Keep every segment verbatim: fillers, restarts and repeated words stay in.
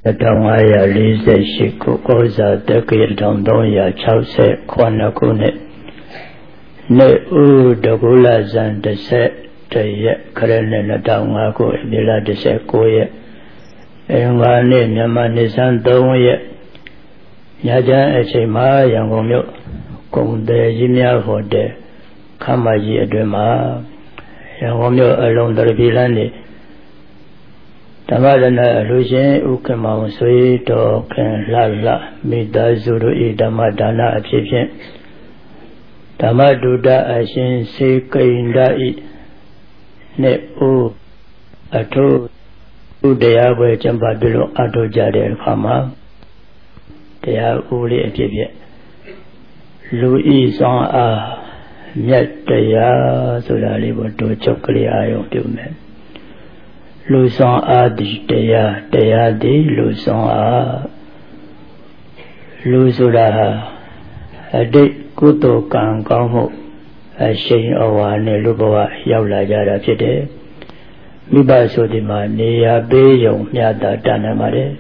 Tong Aya Lisa Shiku Koza Deki Dong Donya Chause Kwana Kune Ne U Dogula Zan de Set Teye Karene Natangaku Mila de Sekoye Engane Nyamani San Donye Nyajan Echema Yangomyo Konde Jimia Hode Kamaji Edema Yangomyo along the Vilani Tamadana Lujen Ukama Sui to Ken Lala Mida Zuru Idamadana Achipian Tamaduda Ashin Sikainda Ne U Ato Udeawe Jambabilo Ato Jade Kama Dea Uli Achipian Louis on A Nyat Dea Sulali Boto Chokli Ayo Dume Luson A di Dea Dea di Luson A Lusura A di Kuto Kan Kamu A Shin Awa Ne Lubawa Yaula Jara Pide Miba Sodima Nia Beyo Nyada Danamare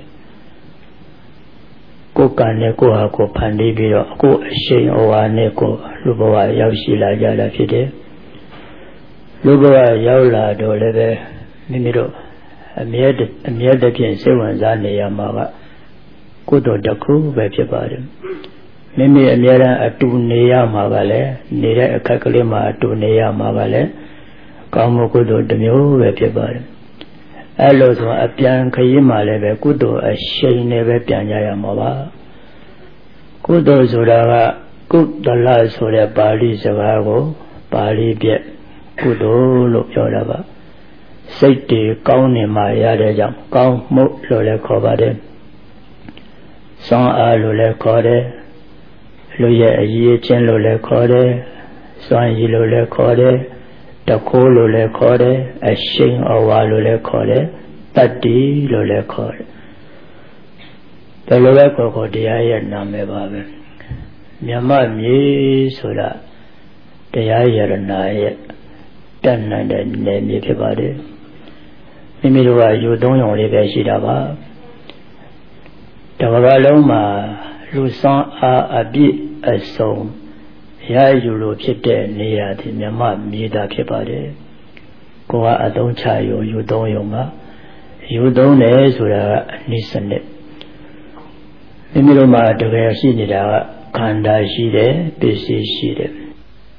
Kuka Neko Hako Pandi Biro Ku Shin Awa Neko Lubawa Yaushila Jara Pide Lubawa Yaula Dolebe Mimiro Amid Amid Seven Zania Maga Kudo Daku Vepibadi Mimi Amira Atunia Magale Nira Kakalima Atunia Magale Kamu Kudo Demu Vepibadi Alloso Apian Kayima Leve Kudo a Shane Vepianya Mava Kudo Zuraga Kut the last for the Bali Zavago Bali Biet Kudo Lopyorava Safety Kauni Maya Jam, Kau Mo Lole Covade San A Lole Code Luya Yi Chen Lole Code San Yi Lole Code Tako Lole Code A Shing Awa Lole Code Tati Lole Code The Lole Code Dia Name Babe Nyama Mi Sura Dia Naya Dan and then Nipibadi Mimiwa, you don't only Veshidava Tavaraloma, Lusan a bit a song. Ya you look it near the Mama Mida Pipade. Goa Adon Chayo, you don't yoma. You don't Ezura Nisan it. Mimiloma, the Versinida, Kanda Shide, Bisi Shide.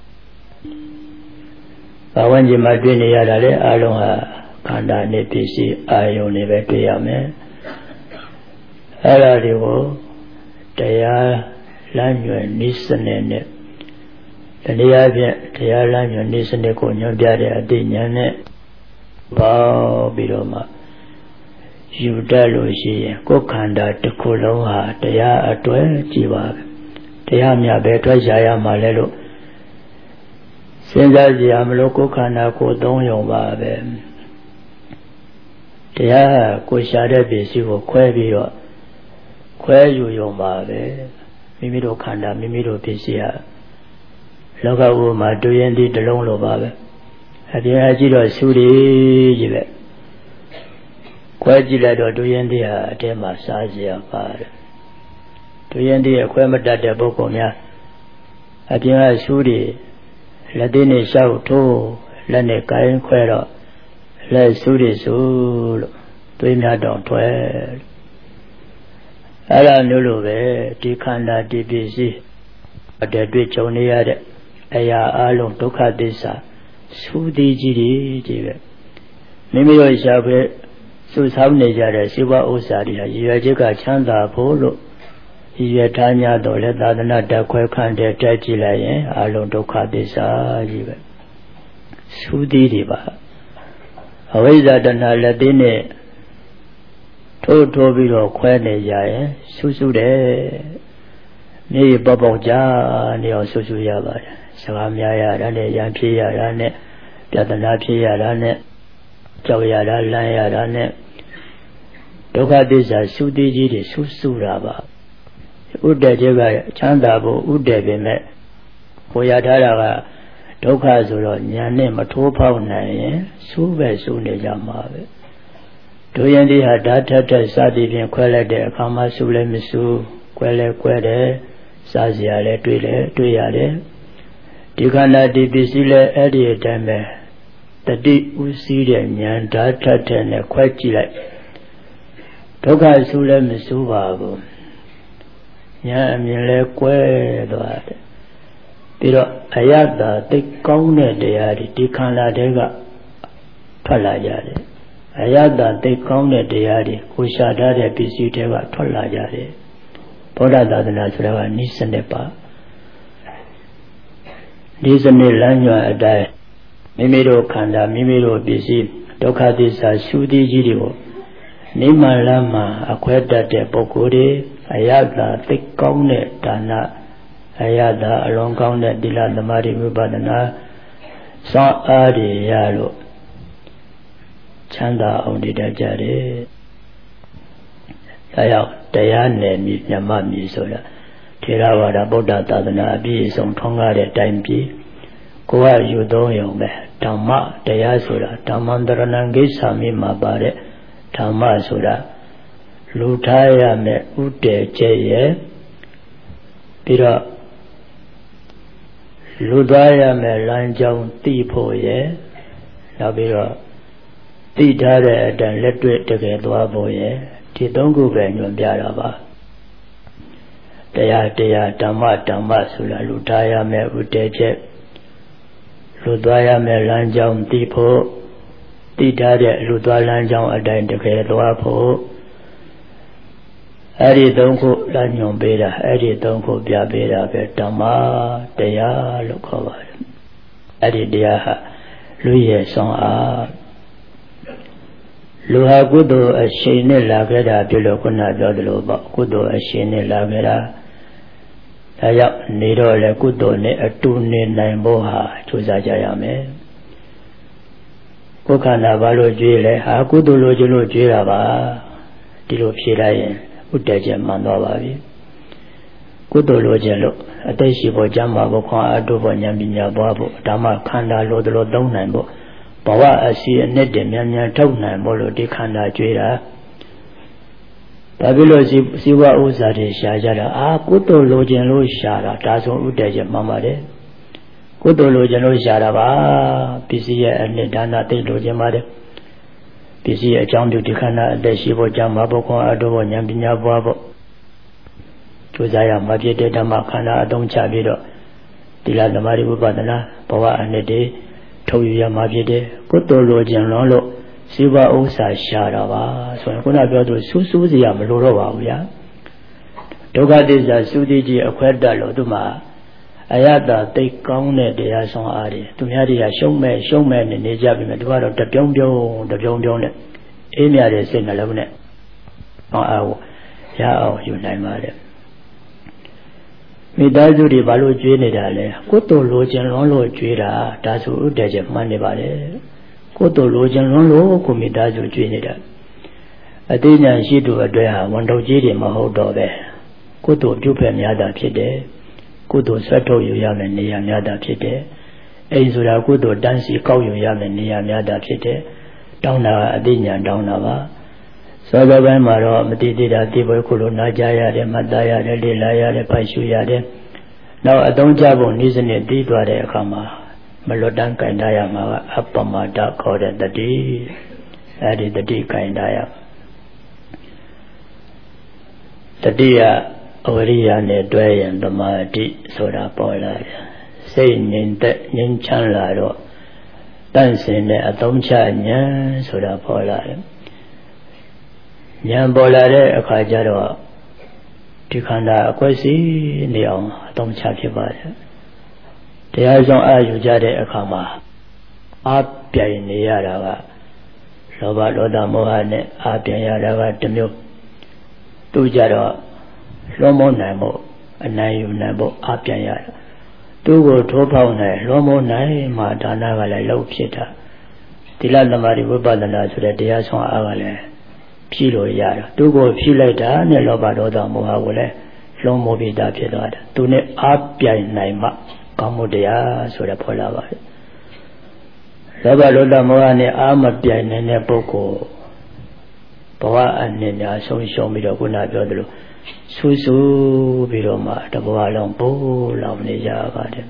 But when you might be near the Alonga. Kanda ne pisi ayo ne beတွေ့ရမယ်အဲ့ဒါတွေကိုတရားလမ်းညွှန်နည်းစနစ်နဲ့တနည်းအားဖြင့်တရားလမ်းညွှန်နည်းစနစ်ကိုညွှန်ပြတဲ့အသိဉာဏ်နဲ့ပေါပြီးတော့မှယူတတ်လို့ရှိရင်ကိုယ်ခန္ဓာတစ်ခုလုံးဟာတရားအတွဲကြည်ပါပဲတရားမြတ်ပဲထွက်ရှာရမှာလဲလို့စဉ်းစားကြည့်ရမလို့ကိုယ်ခန္ဓာကိုယ်သုံးယုံပါပဲတရားကိုရှာတဲ့ပစ္စည်းကိုခွဲပြီးတော့ခွဲယူရုံပါပဲမိမိတို့ခန္ဓာမိမိတို့ပစ္စည်းဟာလောကဝိမှာတွေ့ရင်ဒီတလုံးလိုပါပဲအပြင်အကြည့်တော့ဆူရီကြီးပဲခွဲကြည့်လိုက်တော့တွေ့ရင်ဒီဟာအထဲမှာစားစရာပါတယ်တွေ့ရင်ဒီအခွဲမတတ်တဲ့ပုဂ္ဂိုလ်များအပြင်ကဆူရီလက်သေးနဲ့ရှောက်ထိုးလက်နဲ့ကိုင်းခွဲတော့လက်ဆူရီဆူလို့တွေးများတော့ထွဲအဲ့ဒါမျိုးလိုပဲဒီခန္ဓာဒီပစ္စည်းအတည်းတွေ့ကြုံနေရတဲ့အရာအလုံးဒုက္ခသစ္စာဆူသည်ကြီးကြီးပဲမိမိတို့ရှာပဲစုဆောင်းနေကြတဲ့စေဝဥစ္စာတွေဟာရည်ရွယ်ချက်ကချမ်းသာဖို့လို့ရည်ရွယ်ထားများတော့လဲသာသနာတခွဲခန့်တဲ့တက်ကြည့်လိုက်ရင်အလုံးဒုက္ခသစ္စာကြီးပဲဆူသည်တွေပါအဝိဇ္ဇာတဏှာလက်သေးနဲ့ထိုးထိုးပြီးတော့ခွဲနေကြရင်ဆူဆူတယ်မြေပေါပေါကြနေအောင်ဆူဆူရပါတယ်စကားများရတာနဲ့ရံဖြေးရတာနဲ့ပြဿနာဖြေးရတာနဲ့ကြောက်ရတာလန့်ရတာနဲ့ဒုက္ခသစ္စာဆူသေးကြီးတွေဆူဆူတာပါဥဒ္ဒေတွေကချမ်းသာဖို့ဥဒ္ဒေပဲမဲ့ကိုရထားတာကဒုက္ခဆိုတော့ညာနဲ့မထိုးဖောက်နိုင်ရင်ဆူးပဲဆူးနေကြမှာပဲတို့ရင်ဒီဟာဓာတ်ထက်ထက်စသည်ဖြင့်ခွဲလိုက်တဲ့အခါမှာစုလည်းမစုခွဲလည်းခွဲတယ်စားစရာလည်းတွေ့လည်းတွေ့ရတယ်ဒီခန္ဓာဒီပစ္စည်းလည်းအဲ့ဒီအတိုင်းပဲတတိဥစည်းတဲ့ဉာဏ်ဓာတ်ထက်ထက်နဲ့ခွဲကြည့်လိုက်ဒုက္ခစုလည်းမစုပါဘူးဉာဏ်အမြင်လည်းကွဲသွားတယ်ပြီးတော့အယတ္တသိကောင်းတဲ့တရားတွေဒီခန္ဓာတွေကထွက်လာကြတယ်အယတ္တသိကောင်းတဲ့တရားတွေကိုရှာထားတဲ့ပစ္စည်းတွေကထွက်လာကြတယ်ဗုဒ္ဓသာသနာဆိုတာကနိစ္စနစ်ပါဒီစနစ်လမ်းညွှန်အတိုင်းမိမိတို့ခန္ဓာမိမိတို့ပစ္စည်းဒုက္ခသစ္စာရှုသည့်ကြီးတွေကိုနိမလမ်းမှာအခွဲတတ်တဲ့ပုဂ္ဂိုလ်တွေအယတ္တသိကောင်းတဲ့ဒါနအယတ္တအလွန်ကောင်းတဲ့သီလသမာဓိဝိပဿနာစောင့်အားတွေရလို့ချမ်းသာအောင်နေတတ်ကြတယ်။ဒါကြောင့်တရားနယ်မြေမြတ်မြည်ဆိုတာထေရဝါဒဗုဒ္ဓသာသနာအပြည့်အစုံထွန်းကားတဲ့တိုင်ပြည်ကိုယ်ကယူသုံးရုံပဲဓမ္မတရားဆိုတာဓမ္မန္တရဏံကိစ္ဆာမိမှာပါတဲ့ဓမ္မဆိုတာလူထားရမယ်ဥတည်ချက်ရဲ့ပြီးတော့လူသားရမယ်လမ်းကြောင်းသိဖို့ရဲ့နောက်ပြီးတော့သိထားတဲ့အတိုင်းလက်တွေ့တကယ်သွားဖို့ရဲ့ဒီသုံးခုပဲညွှန်ပြတာပါတရားတရားဓမ္မဓမ္မဆိုတာလူထားရမယ်ဥတည်ချက်လူသွားရမယ်လမ်းကြောင်းသိဖို့သိထားတဲ့လူသွားလမ်းကြောင်းအတိုင်းတကယ်သွားဖို့အဲ့ဒီသုံးခုလမ်းညွှန်ပေးတာအဲ့ဒီသုံးခုပြပေးတာပဲဓမ္မတရားလို့ခေါ်ပါတယ်အဲ့ဒီတရားဟာလူရဲ့ဆောင်အားလူဟာကုသိုလ်အရှိန်နဲ့လာခဲ့တာပြုလို့ခုနပြောသလိုပေါ့ကုသိုလ်အရှိန်နဲ့လာခဲ့တာဒါကြောင့်နေတော့လေကုသိုလ်နဲ့အတူနေနိုင်ဖို့ဟာကြိုးစားကြရမယ်ကိုယ်ခန္ဓာဘာလို့ကြွေးလဲဟာကုသိုလ်လိုချင်လို့ကြွေးတာပါဒီလိုဖြေလိုက်ရင်ဥတ္တကျမှန်သွားပါပြီကုသိုလ်လိုချင်လို့အသိရှိဖို့ကျမ်းမာဖို့ခွန်အားထုတ်ဖို့ဉာဏ်ပညာပွားဖို့ဓမ္မခန္ဓာလိုသလိုသုံးနိုင်ဖို့ဘဝအစီအနှစ်တည်းမြန်မြန်ထုတ်နိုင်ဖို့လို့ဒီခန္ဓာကြွေးတာဒါပြီးလို့စီဝဥစ္စာတွေရှားကြတာအာကုသိုလ်လိုချင်လို့ရှားတာဒါဆိုဥတ္တကျမှန်ပါတယ်ကုသိုလ်လိုချင်လို့ရှားတာပါပစ္စည်းရဲ့အနှစ်ဒါနသိလိုချင်ပါတယ်ပစ္စည်းအကြောင်းပြုဒီခန္ဓာအသက်ရှိဖို့ကြောင့်မဘုခွန်အတုဖို့ဉာဏ်ပညာပွားဖို့ကြိုးစားရမှာဖြစ်တဲ့ဓမ္မခန္ဓာအသုံးချပြီးတော့သီလသမာဓိဝိပဿနာဘဝအနှစ်တွေထုတ်ယူရမှာဖြစ်တဲ့ကုသိုလ်လိုချင်လွန်လို့စီဝဥစ္စာရှားတာပါဆိုရင်ခုနပြောသူစူးစူးစရာမလိုတော့ပါဘူးဗျာဒုက္ခသစ္စာသုတိကြီးအခွဲတတ်လို့သူမှာအယတ္တသိကောင်းတဲ့တရားဆောင်အားတွေသူများတွေကရှုံးမဲ့ရှုံးမဲ့နေနေကြပြီမဲ့သူကတော့တပြုံးပြုံးတပြုံးပြုံးနဲ့အေးမြတဲ့စိတ်နှလုံးနဲ့အောင်အောင်ရအောင်ယူနိုင်ပါတယ်မိသားစုတွေဘာလို့ကြွေးနေတာလဲကုသိုလ်လိုချင်လွန်းလို့ကြွေးတာဒါဆိုဥတ္တကျမှန်နေပါတယ်ကုသိုလ်လိုချင်လွန်းလို့ကိုမိသားစုကြွေးနေတာအသိဉာဏ်ရှိသူအတွက်ဟာဝန်ထုတ်ကြီးတွေမဟုတ်တော့ပဲကုသိုလ်ပြုဖက်များတာဖြစ်တယ်ကုသိုလ်ဆက်ထုတ်ယူရမယ်နေရာများတာဖြစ်တယ်အိမ်ဆိုတာကုသိုလ်တန်းစီကောက်ယူရမယ်နေရာများတာဖြစ်တယ်တောင်းတာအသိဉာဏ်တောင်းတာပါစောစောပိုင်းမှာတော့မတိတိတာတိပွဲခုလိုနာကြရတယ်မှတ်သားရတယ်လေ့လာရတယ်ဖိုက်ရှုရတယ်နောက်အသုံးချဖို့နည်းစနစ်တည်သွားတဲ့အခါမှာမလွတ်တမ်းကင်ထားရမှာကအပ္ပမတခေါ်တဲ့တတိအဲ့ဒီတတိကင်ထားရတတိယအဝရိယနဲ့တွဲရင်သမာဓိဆိုတာပေါ်လာတယ်စိတ်ငြိမ်သက်ငြိမ်ချမ်းလာတော့တန့်စင်တဲ့အသုံးချဉာဏ်ဆိုတာပေါ်လာတယ်ဉာဏ်ပေါ်လာတဲ့အခါကျတော့ဒီခန္ဓာအကွက်စီနေအောင်အသုံးချဖြစ်ပါတယ်တရားဆောင်အားယူကြတဲ့အခါမှာအားပြိုင်နေရတာကလောဘဒေါသမောဟနဲ့အားပြိုင်ရတာကတစ်မျိုးသူကြတော့လွန်မောနိုင်ဖို့အနိုင်ယူနိုင်ဖို့အားပြိုင်ရတာသူ့ကိုထိုးဖောက်နိုင်လွန်မောနိုင်မှဒါနကလည်းလှုပ်ဖြစ်တာသီလသမာဓိဝိပဿနာဆိုတဲ့တရားဆောင်အားကလည်းဖြည့်လို့ရတာသူ့ကိုဖြည့်လိုက်တာနဲ့လောဘဒေါသမောဟကိုလည်းလွန်မောပြီးသားဖြစ်သွားတယ်သူနဲ့အားပြိုင်နိုင်မှကောင်းမှုတရားဆိုတဲ့ပေါ်လာပါတယ်လောဘဒေါသမောဟနဲ့အားမပြိုင်နိုင်တဲ့ပုဂ္ဂိုလ် Bawa ane nya song song biro kuna biro dulu susu biro ma ada bawa long po long ni jaga deh.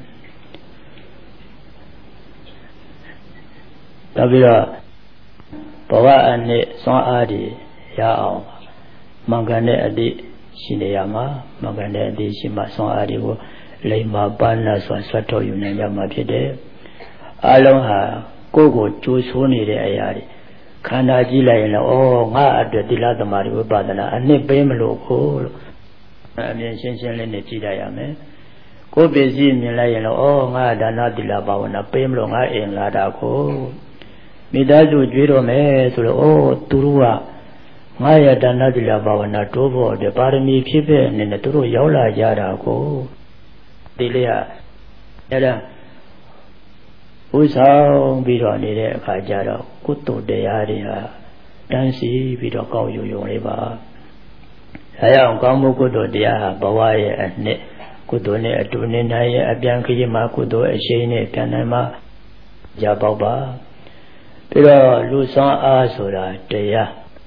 Tapi lah bawa ane song adi ya awam mangane adi sini ya ma mangane adi sima song adi wo lima bana swa swa to yunan ya ma pide along ha koko cusu ni deh ayari. Khana ji lai la oh nga atwe tila thamari vipadana anit pe mlo ko a myin shin shin le ne ji da ya me ko pisi myin lai la oh nga dana tila bhavana pe mlo nga ain la da ko mita su jwe ro me so lo oh tu ru ka nga ya dana tila bhavana to pho de parami phit phe ne ne tu ro yaw la ja da ko di le ya yaဥဆောင်ပြီးတော့နေတဲ့အခါကျတော့ကုသိုလ်တရားတွေဟာတန်းစီပြီးတော့ကောင်းယူယုံလေးပါအဲအောင်ကောင်းမှုကုသိုလ်တရားဟာဘဝရဲ့အနှစ်ကုသိုလ်နဲ့အတူနေနိုင်ရဲ့အပြန်ခရီးမှာကုသိုလ်အရှိန်နဲ့ပြန်နိုင်မှာရပေါက်ပါပြီးတော့လူဆောင်အားဆိုတာတရား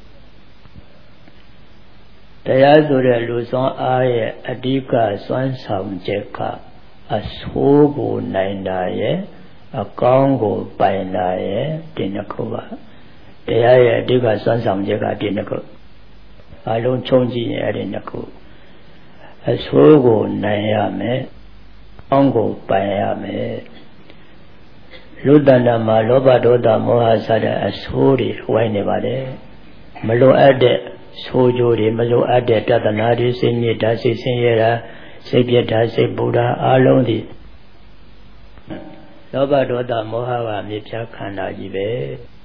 တရားဆိုတဲ့လူဆောင်အားရဲ့အဓိကစွမ်းဆောင်ချက်ကအဆိုးကိုနိုင်တာရဲ့အကောင်းကိုပိုင်လာရဲ့ဒီနှစ်ခုပါတရားရဲ့အဓိကစွမ်းဆောင်ချက်ကဒီနှစ်ခုအလုံးချုံကြည့်ရင်အဲ့ဒီနှစ်ခုအဆိုးကိုနိုင်ရမယ်အကောင်းကိုပိုင်ရမယ်လူတဏ္ဍာမှာလောဘဒေါသမောဟစတဲ့အဆိုးတွေဝိုင်းနေပါတယ်မလိုအပ်တဲ့ဆိုးကြိုးတွေမလိုအပ်တဲ့တသနာတွေစိတ်ညစ်တာစိတ်ဆင်းရဲတာစိတ်ပြတ်တာစိတ်ပူတာအလုံးဒီလောဘဒေါသမောဟကမြေဖြားခန္ဓာကြီးပဲ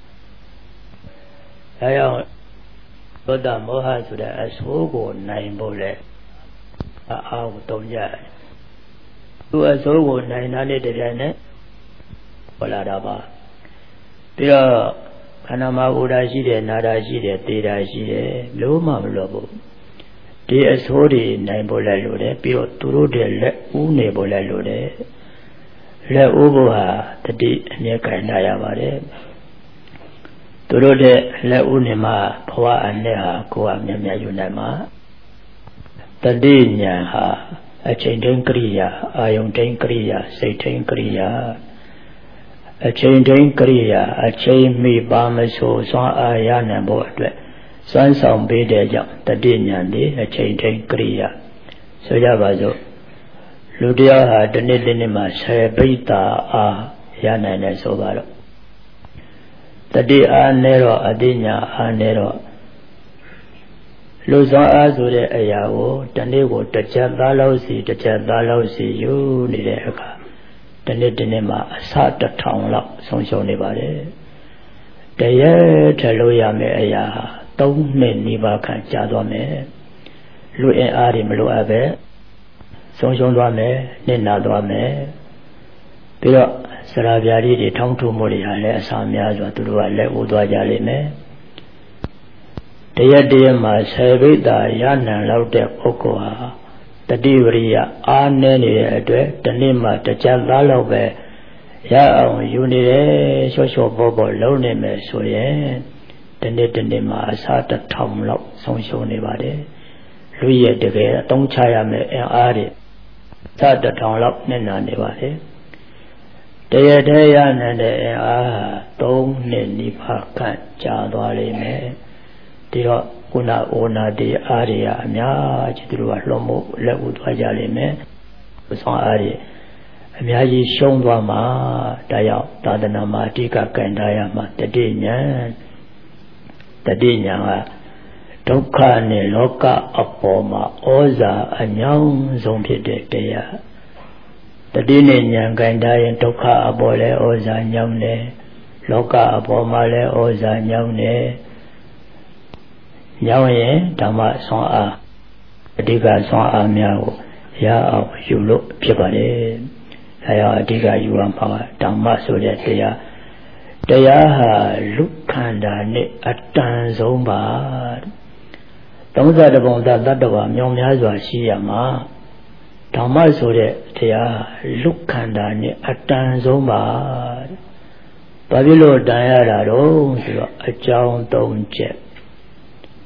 ဒါကြောင့်ဒေါသမောဟဆိုတဲ့အဆိုးကိုနိုင်ဖို့လဲအားကိုတုံးကြတယ်သူအဆိုးကိုနိုင်တာနဲ့တပြိုင်နက်ပေါ်လာတာပါပြီးတော့ခန္ဓာမှာဥဒ္ဒါရှိတယ်နာတာရှိတယ်သေတာရှိတယ်လို့မှမလို့ဘူးဒီအဆိုးတွေနိုင်ဖို့လဲလို့တယ်ပြီးတော့သူတို့တဲ့လက်ဦးနေဖို့လဲလို့တယ်လက်ဥပုဟာတတိအမြဲခံရပါတယ်သူတို့တဲ့လက်ဥနေမှာဘဝအနဲ့ဟာကိုယ်အမြဲမြဲယူနိုင်မှာတတိညာဟာအချိန်တိုင်းကရိယာအာယုန်တိုင်းကရိယာစိတ်တိုင်းကရိယာအချိန်တိုင်းကရိယာအချိန်မိပါမဆိုစွမ်းအားရနိုင်ဖို့အတွက်စွမ်းဆောင်ပေးတဲ့ကြောင့်တတိညာဒီအချိန်တိုင်းကရိယာဆိုကြပါစို့လူတရားဟာတနေ့တနေ့မှာဆယ်ပိဋ္ဌာအားရနိုင်တယ်ဆိုပါတော့တတိအားနဲ့တော့အတိညာအားနဲ့တော့လူဆောင်အားဆိုတဲ့အရာကိုတနေ့ကိုတစ်ချက်သားလောက်စီတစ်ချက်သားလောက်စီယူနေတဲ့အခါတနေ့တနေ့မှာအစတစ်ထောင်လောက်ဆုံးရှုံးနေပါတယ်တရက်ထလို့ရမယ့်အရာဟာသုံးနှစ်နီးပါးခန့်ကြာသွားမယ်လူအင်အားတွေမလိုအပ်ပဲဆုံးရှုံးသွားမယ်နှိမ့်နာသွားမယ်ပြီးတော့စရာပြားတွေထောင်းထုမှုတွေဟာလည်းအစာများစွာသူတို့ကလက်ဦးသွားကြလိမ့်မယ်တရက်တရက်မှာဆယ်ပိဋ္ဌာရနိုင်လောက်တဲ့ပုဂ္ဂိုလ်ဟာတတိဝရိယအားနည်းနေတဲ့အတွက်တနေ့မှတစ်ချက်သားလောက်ပဲရအောင်ယူနေတယ်လျှော့လျှော့ပေါ်ပေါ်လုံးနေမယ်ဆိုရင်တနေ့တနေ့မှာအစာတစ်ထောင်လောက်ဆုံးရှုံးနေပါတယ်လူရဲ့တကယ်အသုံးချရမယ့်အင်အားတွေသတ္တထောင်လောက်နဲ့နာနေပါတယ်တရတဲ့ရနိုင်တဲ့အင်အားဟာသုံးနှစ်နိဗ္ဗာန်ကကြာသွားလိမ့်မယ်ဒီတော့ခုနဩနာတိအားတွေအများကြီးသူတို့ကလွှမ်းမိုးလက်ဦးသွားကြလိမ့်မယ်ဆောင်းအားတွေအများကြီးရှုံးသွားမှာဒါကြောင့်သာသနာမှာအဓိကကံထားရမှာတတိညာတတိညာကဒုက္ခနဲ့လောကအပေါ်မှာဩဇာအညောင်းဆုံးဖြစ်တဲ့တရားတတိနဲ့ဉာဏ်ကံထားရင်ဒုက္ခအပေါ်လည်းဩဇာညောင်းတယ်လောကအပေါ်မှာလည်းဩဇာညောင်းတယ်ညောင်းရင်ဓမ္မဆွမ်းအားအဓိကဆွမ်းအားများကိုရအောင်ယူလို့ဖြစ်ပါတယ်အဲဒါအဓိကယူရမှာဓမ္မဆိုတဲ့တရားတရားဟာလူခန္ဓာနဲ့အတန်ဆုံးပါသုံးသတ္တပုံသတ္တဝါမြောင်များစွာရှိရမှာဓမ္မဆိုတဲ့တရားလူခန္ဓာနဲ့အတန်ဆုံးပါဘာဖြစ်လို့တန်ရတာတော့ဆိုတော့အကြောင်းသုံးချက်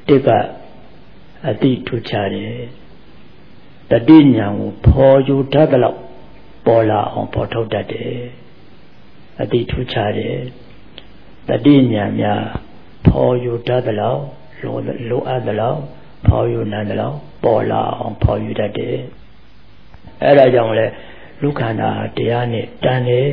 တစ်ကအတိထူချတယ်တတိညာကိုဖော်ယူတတ်တယ်လို့ပေါ်လာအောင်ဖော်ထုတ်တတ်တယ်အတိထူချတယ်တတိညာများဖော်ယူတတ်တယ်လို့လိုလိုအပ်တယ်လို့ဖော်ယူနိုင်တယ်လို့ပေါ်လာအောင်ဖော်ယူတတ်တယ်အဲဒါကြောင့်လေလူခန္ဓာတရားနဲ့တန်တယ်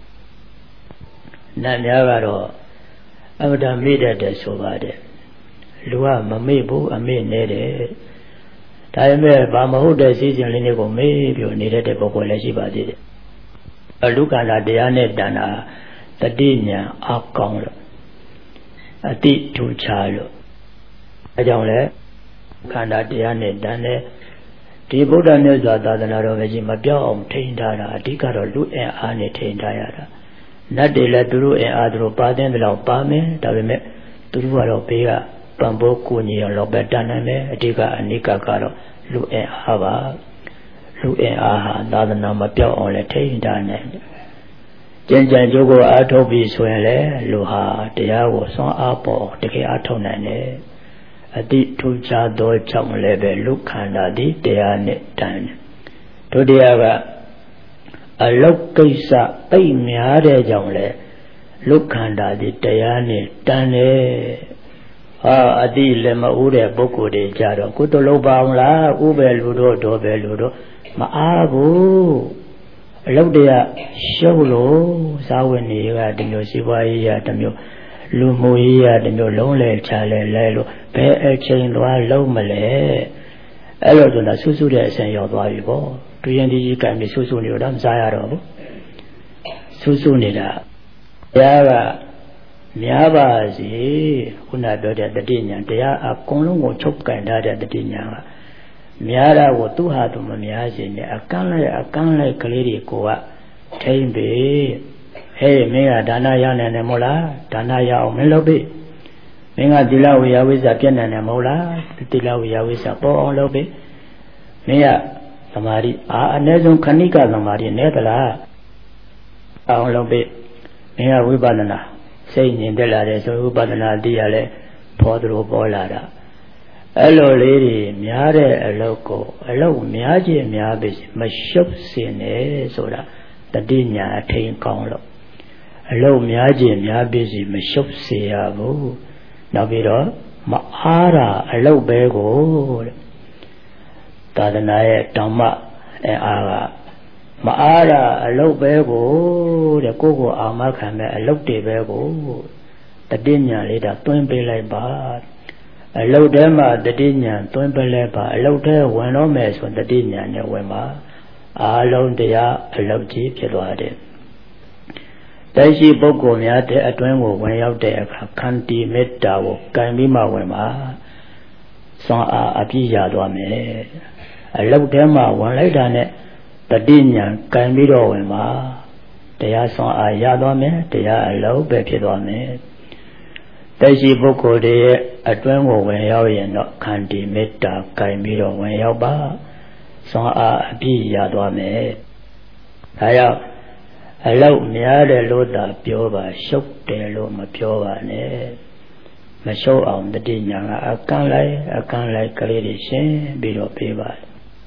နတ်များကတော့အမှန်တမ်းမေ့တတ်တယ်ဆိုပါတယ်လူကမမေ့ဘူးအမေ့နေတယ်ဒါပေမဲ့ဘာမဟုတ်တဲ့စီစဉ်လေးတွေကိုမေ့ပြီးနေတတ်တဲ့ပုဂ္ဂိုလ်လည်းရှိပါသေးတယ်လူခန္ဓာတရားနဲ့တန်တာတတိညာအကောင်းလို့အတိထူချလို့အဲကြောင့်လေခန္ဓာတရားနဲ့တန်တဲ့ဒီဗုဒ္ဓမြတ်စွာသာသနာတော်ကြီးမပြောင်းအောင်ထိန်းထားတာအဓိကတော့လူအင်အားနဲ့ထိန်းထားရတာနတ်တွေလည်းသူတို့အင်အားသူတို့ပါတဲ့လောက်ပါမယ်ဒါပေမဲ့သူတို့ကတော့ဘေးကပံပိုးကိုညီအောင်လောက်ပဲတန်နိုင်မယ်အဓိကအနိကကတော့လူအင်အားပါလူအင်အားဟာသာသနာမပြောင်းအောင်လည်းထိန်းထားနိုင်တယ်ကျင့်ကြံကြိုးကိုအားထုတ်ပြီးဆိုရင်လည်းလူဟာတရားကိုစွမ်းအားပေါ်တကယ်အားထုတ်နိုင်တယ်အတိထူခြားသောကြောင့်လည်းပဲလူခန္ဓာသည်တရားနဲ့တန်တယ်ဒုတိယကအလုတ်ကိစ္စပိတ်များတဲ့ကြောင့်လည်းလူခန္ဓာသည်တရားနဲ့တန်တယ်ဟာအတိလည်းမဥတဲ့ပုဂ္ဂိုလ်တွေကြတော့ကုသလုံးပါအောင်လားဥပဲလူတို့တော့ပဲလူတို့မအားဘူးအလုတ်တရားရှုပ်လို့ဇာဝနေကဒီလိုစီးပွားရေးရတမျိုးလူမှုရေးရတမျိုးလုံးလဲချလဲလဲလို့ဘယ်အချိန်သွားလုံးမလဲအဲ့လိုဆိုတာဆူဆူတဲ့အစဉ်ရောက်သွားပြီပေါ့တူရင်ဒီကြီးကံပြီးဆူဆူနေတော့မစားရတော့ဘူးဆူဆူနေတာတရားကများပါစေခုနပြောတဲ့တတိညာတရားအကုန်လုံးကိုချုပ်ကန်ထားတဲ့တတိညာကများတာကိုသူ့ဟာသူမများစေနဲ့အကန့်လိုက်အကန့်လိုက်ကလေးတွေကိုကထိမ့်ပြီဟေးမင်းကဒါနရနိုင်တယ်မဟုတ်လားဒါနရအောင်မင်းလုပ်ပြီမင်းကသီလဝိယဝိဇ္ဇာပြည့်နိုင်တယ်မဟုတ်လားသီလဝိယဝိဇ္ဇာပေါ်အောင်လုပ်ပြီမင်းကသမာဓိအာအနည်းဆုံးခဏိကသမာဓိနဲ့သလားအောင်လုပ်ပြီမင်းကဝိပဿနာစိတ်ငြိမ်သက်လာတယ်ဆိုဝိပဿနာသိရလဲပေါ်သူလိုပေါ်လာတာအဲ့လိုလေးတွေများတဲ့အလုပ်ကိုအလုပ်များခြင်းများပြီမရှုပ်စင်နဲ့ဆိုတာတတိညာအထိန်ကောင်းလို့အလုပ်များခြင်းများပြီစီမရှုပ်စေရဘူးနောက်ပြီးတော့မအားတာအလုပ်ပဲကိုတဲ့သာသနာရဲ့ဓမ္မအားကမအားတာအလုပ်ပဲကိုတဲ့ကိုယ့်ကိုအာမခံမဲ့အလုပ်တွေပဲကိုတတိညာလေးဒါတွင်းပေးလိုက်ပါအလုတ်ထဲမှာတတိညာသွင်းပလဲပါအလုတ်ထဲဝင်တော့မယ်ဆိုတတိညာနဲ့ဝင်ပါအာလုံးတရားအလုတ်ကြီးဖြစ်သွားတယ်တိုက်ရှိပုဂ္ဂိုလ်များတဲ့အတွင်းကိုဝင်ရောက်တဲ့အခါခန္တီမေတ္တာကိုကံပြီးမှဝင်ပါစွမ်းအားအပြည့်ရသွားမယ်အလုတ်ထဲမှာဝင်လိုက်တာနဲ့တတိညာကံပြီးတော့ဝင်ပါတရားစွမ်းအားရသွားမယ်တရားအလုတ်ပဲဖြစ်သွားမယ်တိုက်ရှိပုဂ္ဂိုလ်တွေရဲ့အတွင်းကိုဝင်ရောက်ရင်တော့ခန္တီမေတ္တာကံပြီးတော့ဝင်ရောက်ပါစွမ်းအားအပြည့်ရသွားမယ်ဒါကြောင့်အလောက်များတယ်လို့သာပြောပါရှုပ်တယ်လို့မပြောပါနဲ့မရှုပ်အောင်တတိညာကအကန့်လိုက်အကန့်လိုက်ကလေးတွေရှင်းပြီးတော့ပေးပါ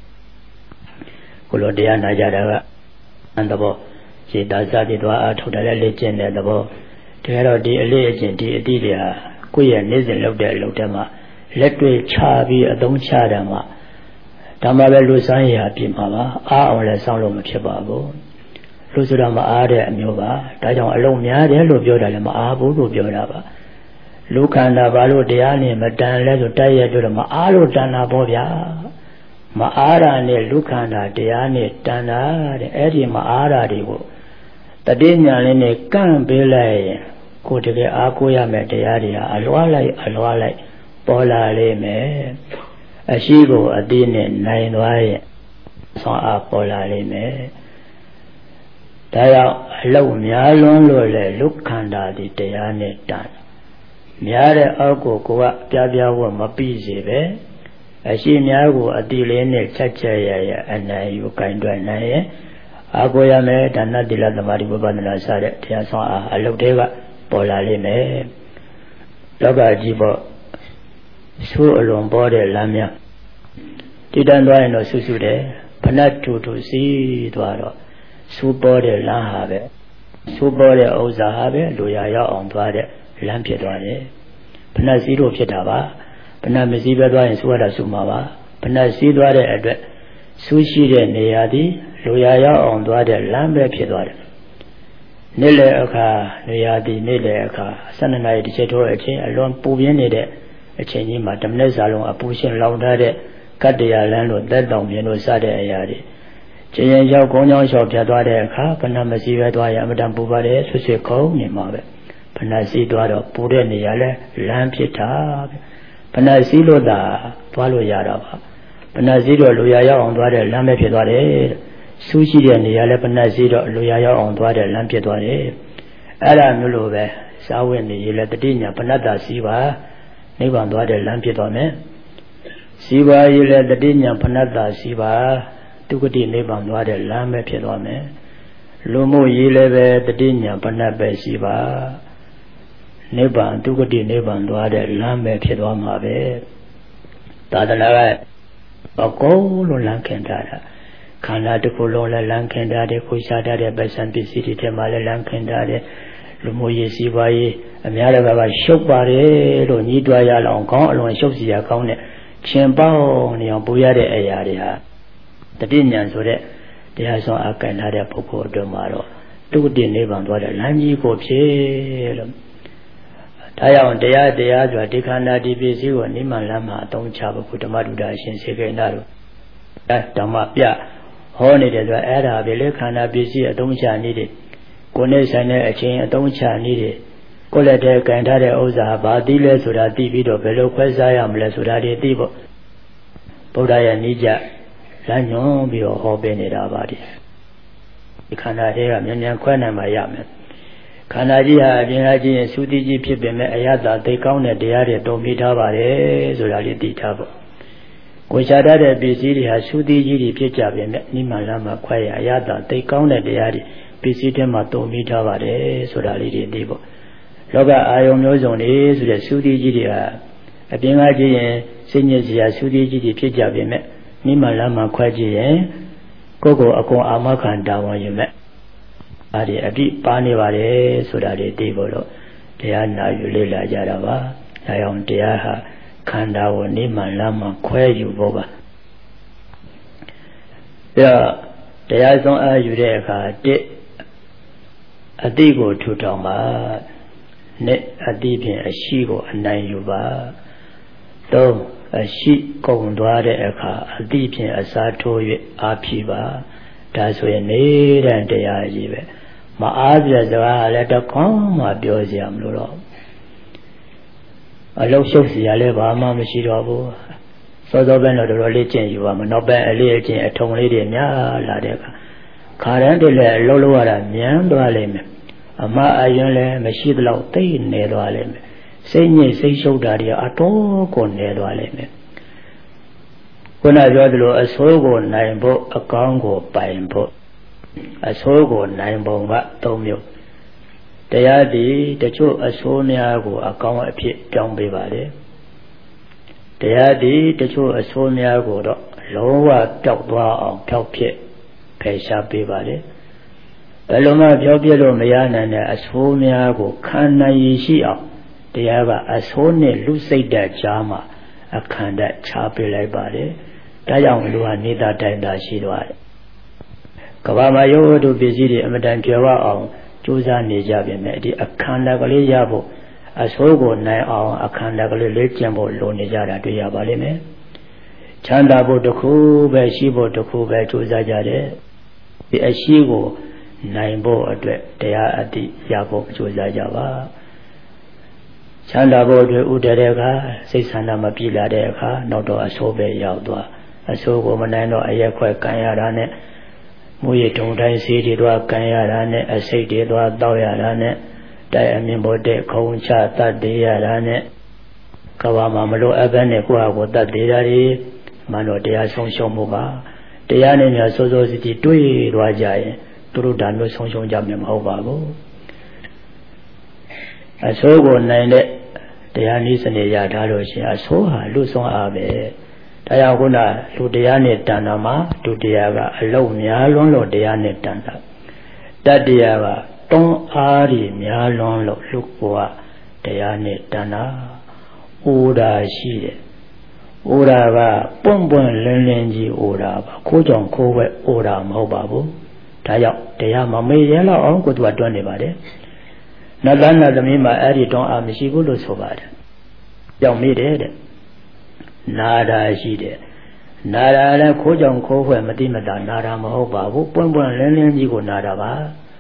ကိုလိုတရားနာကြတာကအန်တဘောစေတာစသည်သွားအထောက်တယ်လေ့ကျင့်တဲ့သဘောတကယ်တော့ဒီအလေးအကျင့်ဒီအတိတွေဟာကိုယ့်ရဲ့နေ့စဉ်လုပ်တဲ့အလုပ်တွေမှာလက်တွေ့ချပြီးအသုံးချတယ်မှာဒါမှပဲလူစားရပြင်ပါပါအားအောင်လည်းစောင့်လို့မဖြစ်ပါဘူးလူဆိုတာမအားတဲ့အမျိုးပါဒါကြောင့်အလုံးများတယ်လို့ပြောတာလည်းမအားဘူးလို့ပြောတာပါလူခန္ဓာဘာလို့တရားနဲ့မတန်လဲဆိုတိုက်ရပြောတော့မအားလို့တန်တာပေါ့ဗျာမအားတာနဲ့လူခန္ဓာတရားနဲ့တန်တာတဲ့အဲ့ဒီမအားတာတွေကိုတတိညာလေးနဲ့ကန့်ပေးလိုက်ရင်ကိုယ်တကယ်အားကိုးရမယ်တရားတွေဟာအလွားလိုက်အလွားလိုက်ပေါ်လာလိမ့်မယ်အရှိကိုအသိနဲ့နိုင်သွားရင်ဆွမ်းအားပေါ်လာလိမ့်မယ်ဒါကြောင့်အလုံးများလွန်းလို့လေလူခန္ဓာဒီတရားနဲ့တန်များတဲ့အောက်ကိုကိုကပြပြဝတ်မပြီးစေပဲအရှိများကိုအတိလေးနဲ့ချက်ချက်ရရအနိုင်ယူကင်တွယ်နိုင်ရဲ့အာကိုရမယ်ဒါနတိလသမာဓိဝိပဿနာစတဲ့တရားဆောင်အားအလုတ်တွေကပေါ်လာလိမ့်မယ်လောကကြီးပေါ့ so alone body lamia. Didn't I know Susude, Panatu to see Dwaro, so body Lahabe, so body Ozahabe, Luyaya on Dwade, Lampiadwane, Panaziro Pietava, Panamiziba and Suada Sumava, Panazidwade address, Sushi Neadi, Luyaya on Dwade, Lambe Piedwade. Nile Oka, Neadi, Nile Oka, Sananai, the Cheto, alone Puvianide, a changing Madame Nezalon, a pushing louder. Cut the island that down, you know, Sada Ayadi. Jay Yao Gonyang shop Jadwade, Panamasi Radwaya, Madame Bubade, Susi Ko, Nimabe. Panasi Dwado, Puda Niale, Lampita, Panasi Loda, Palo Yarava. Panasido, Luyaya on Dwade, Lampidwade, Sushi Niale, Panasido, Luyaya on Dwade, Lampidwade. Ala Mulove, Sawin, Yelatinia, Panada Siva, Nivan Dwade, Lampidwame. Siva yile the dinya panada siva tukati neban wade lame piedwame lumu yile be the dinya panabe siva neban tukati neban wade lame piedwama be tadala ako lo lankendara khana tuko lo la lankendare kushada de besan pisiti te male lankendare lumu yi siva yi amyara ba shop pare lo ni twa ya laung kaung alon shop si ya kaung ne Chimpao neon Buya de Ayaria. The Dinian so that they have some Akanada Poco Domaro. Two dinner to the Langi Cope. Tayan dea dea to a decana D B C or Niman Lama, don't chava put a maduda in Seganaro. That Damapia, Hornet as well, Ada, Velecana B C, a don't cha needed. Gones and a chain, a don't cha needed. Colette Cantare Oza, Badile Suda Divido, Velo Quesayam, Lesudadi Divo. Bodaya Nija, Lanyon be or Hobenida Badi. The Canada, Minian Quana Mayam. Canadia, Dinaji, and Sudiji Pibim, Ayada, they counted the area Domita Bade, Zolali Ditabo. Quishada Bizidi has Sudiji Pichabim, Nimalama Quaya, Ayada, they counted the area, Pisidema Domita Bade, Zolali Divo. Loga Ion Nozon is the Sudi Gidia. A Bingaji, Senior Sudi Gidi Pijabim, Nima Lama Quaji, Gogo Akon Amakan Dawan you met. Adi Abi Panivare, Sudade Divolo, Diana Yulila Jarava, Ion Diaha, Kandawa Nima Lama Quaju Boba. There, there is no Ayureka, Adigo to Toma. Net a deep in a shigo and nine yuba. Though a sheep going to a car, a deep in a sato apiba, that's when need and the ajive. My obvious let a come, my biosiam luro. A low shoxy aleva, Mishirabo. So the ben of the religion you are not bad a religion at home lady in ya ladeka. Currently, Lolo and Mian Dualim. Ama ayonle machid lao tay ne dwale me say ni say show daria ato ko ne dwale me kuna jodlo aso ko nain bo akang ko pain bo aso ko nain bo ba three myo taya di tacho aso mya ko akang a phit pyaung pe ba le taya di tacho aso mya ko do lowa pyauk twa aung pyauk phit phai sha pe ba le Paloma Piopio Mayana as Homiago, Kana Yishia, the Ava as Hone Lucida Jama, a Kanda Chapile body, Dayang Lua Nida Danda Shidwa. Kawamayo to visit the Amadan Pura on Juza Nijabi, the Akanda Galiyabo, as Hogo Nai on Akanda Galilejambo Lonijara to Yabalime. Chanda Botoku, Shibo Toku, Juza Jade, the Ashigo. Nine bo at they are at the Yabo Java. Chanda bo de Uderega, six hundred Mapila deka, not a sobe yaldwa. A so womanano a yakwa kayarane, Muye Tondai city dwa kayarane, a city dwa doyarane, Diamimbo de Concha that de yarane, Kawamamalo Abane Guago that de Yari, Mano de Asonsomuba, the Yanina Society Tui Rajai. Through Dano Sonson Jamim Hovago. A so go nine, တရားနည်းစနစ်ရထားလို့ရှိရင်အဆိုးဟာလူဆုံးအားပဲဒါကြောင့်ခုနလူတရားနဲ့တဏ္ဍာမှာဒုတိယကအလုံးများလွန်းလို့တရားနဲ့တဏ္ဍာတတိယကတွန်းအားကြီးများလွန်းလို့လူဘဝတရားနဲ့တဏ္ဍာဩဒါရှိတယ်ဩဒါကပွန့်ပွန့်လင်းလင်းကြီးဩဒါပါခိုးကြောင်ခိုးဝဲဩဒါမဟုတ်ပါဘူးဒါကြောင့်တရားမမေ့ရလောက်အောင်ကိုသူကတွန်းနေပါတယ်နတ်သားနတ်သမီးမှာအဲ့ဒီတွန်းအားမရှိဘူးလို့ဆိုပါတယ်ကြောင့်မေ့တယ်တဲ့နာတာရှိတယ်နာတာလည်းခိုးကြောင်ခိုးဝဲမတိမတာနာတာမဟုတ်ပါဘူးပွန့်ပွန့်လင်းလင်းကြီးကိုနာတာပါ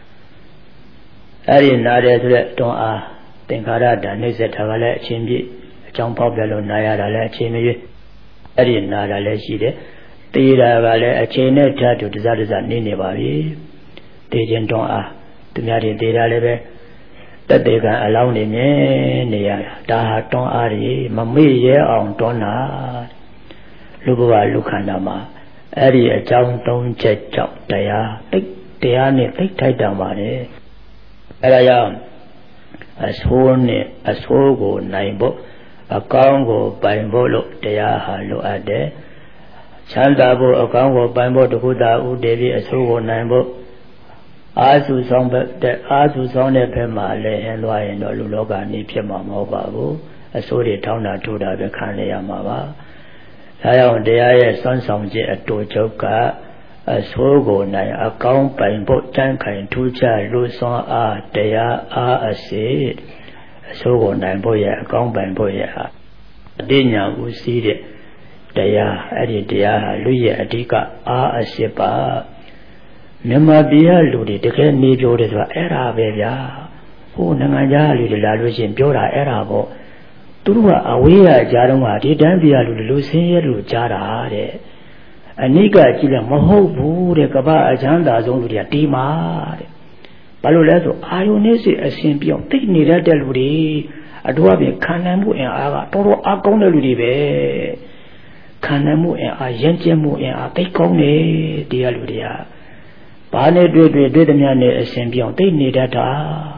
အဲ့ဒီနာတယ်ဆိုတဲ့တွန်းအားသင်္ခါရဓာတ်နှိစ္စထားကလည်းအချင်းပြည့်အကြောင်းပေါက်ပြလို့နာရတာလည်းအချင်းမရွေးအဲ့ဒီနာတာလည်းရှိတယ်တေးတာကလည်းအချင်းနဲ့ဓာတ်တူတစားတစားနေနေပါပြီတေးခြင်းတွန်းအားသူများတွေတေးတာလည်းပဲတက်တေကံအလောင်းနေမြဲနေရတာဒါဟာတွန်းအားတွေမမေ့ရဲအောင်တွန်းတာလူဘဝလူခန္ဓာမှာအဲ့ဒီအကြောင်းသုံးချက်ကြောင့်တရားတိတ်တရားနဲ့တိတ်ထိုက်တံပါတယ်အဲ့ဒါကြောင့်အဆိုးနဲ့အဆိုးကိုနိုင်ဖို့အကောင်းကိုပိုင်ဖို့လို့တရားဟာလိုအပ်တယ်ချမ်းသာဖို့အကောင်းကိုပိုင်ဖို့တခုသာဥတည်ပြီးအဆိုးကိုနိုင်ဖို့အာစုဆောင်တဲ့အာစုဆောင်တဲ့ဘက်မှာလည်းဟင်းသွားရင်တော့လူလောကနေဖြစ်မှာမဟုတ်ပါဘူးအဆိုးတွေထောင်းတာထိုးတာပဲခံရမှာပါဒါကြောင့်တရားရဲ့စွမ်းဆောင်ခြင်းအတူချုပ်ကအဆိုးကိုနိုင်အကောင်းပိုင်ဖို့တန်းခိုင်ထူးခြားလူစွမ်းအားတရားအားအစေအဆိုးကိုနိုင်ဖို့ရဲ့အကောင်းပိုင်ဖို့ရဲ့အတိညာဦးစီးတဲ့တရားအဲ့ဒီတရားဟာလူရဲ့အဓိကအားအစစ်ပါမြန်မာပြည်ကလူတွေတကယ်နေပြောတယ်ဆိုတာအဲ့ဒါပဲဗျာဟိုနိုင်ငံခြားလူတွေလာလို့ရှိရင်ပြောတာအဲ့ဒါပေါ့သူတို့ကအဝေးရကြားတော့ကဒီတန်းပြည်ကလူတွေလူဆင်းရဲလူကြားတာတဲ့အနိကကြည့်လိုက်မဟုတ်ဘူးတဲ့ကမ္ဘာအချမ်းသာဆုံးလူတွေကဒီမှာတဲ့ဘာလို့လဲဆိုအာယုန်နဲ့စိအစဉ်ပြောင်းသိနေတတ်တဲ့လူတွေအတူအပြင်ခံနိုင်မှုအင်အားကတော်တော်အားကောင်းတဲ့လူတွေပဲခံနိုင်မှုအင်အားရင့်ကျက်မှုအင်အားသိကောင်းတယ်ဒီကလူတွေကဘာနဲ့တွေ့တွေ့တွေ့သမျှနဲ့အစဉ်ပြောင်းသိနေတတ်တာ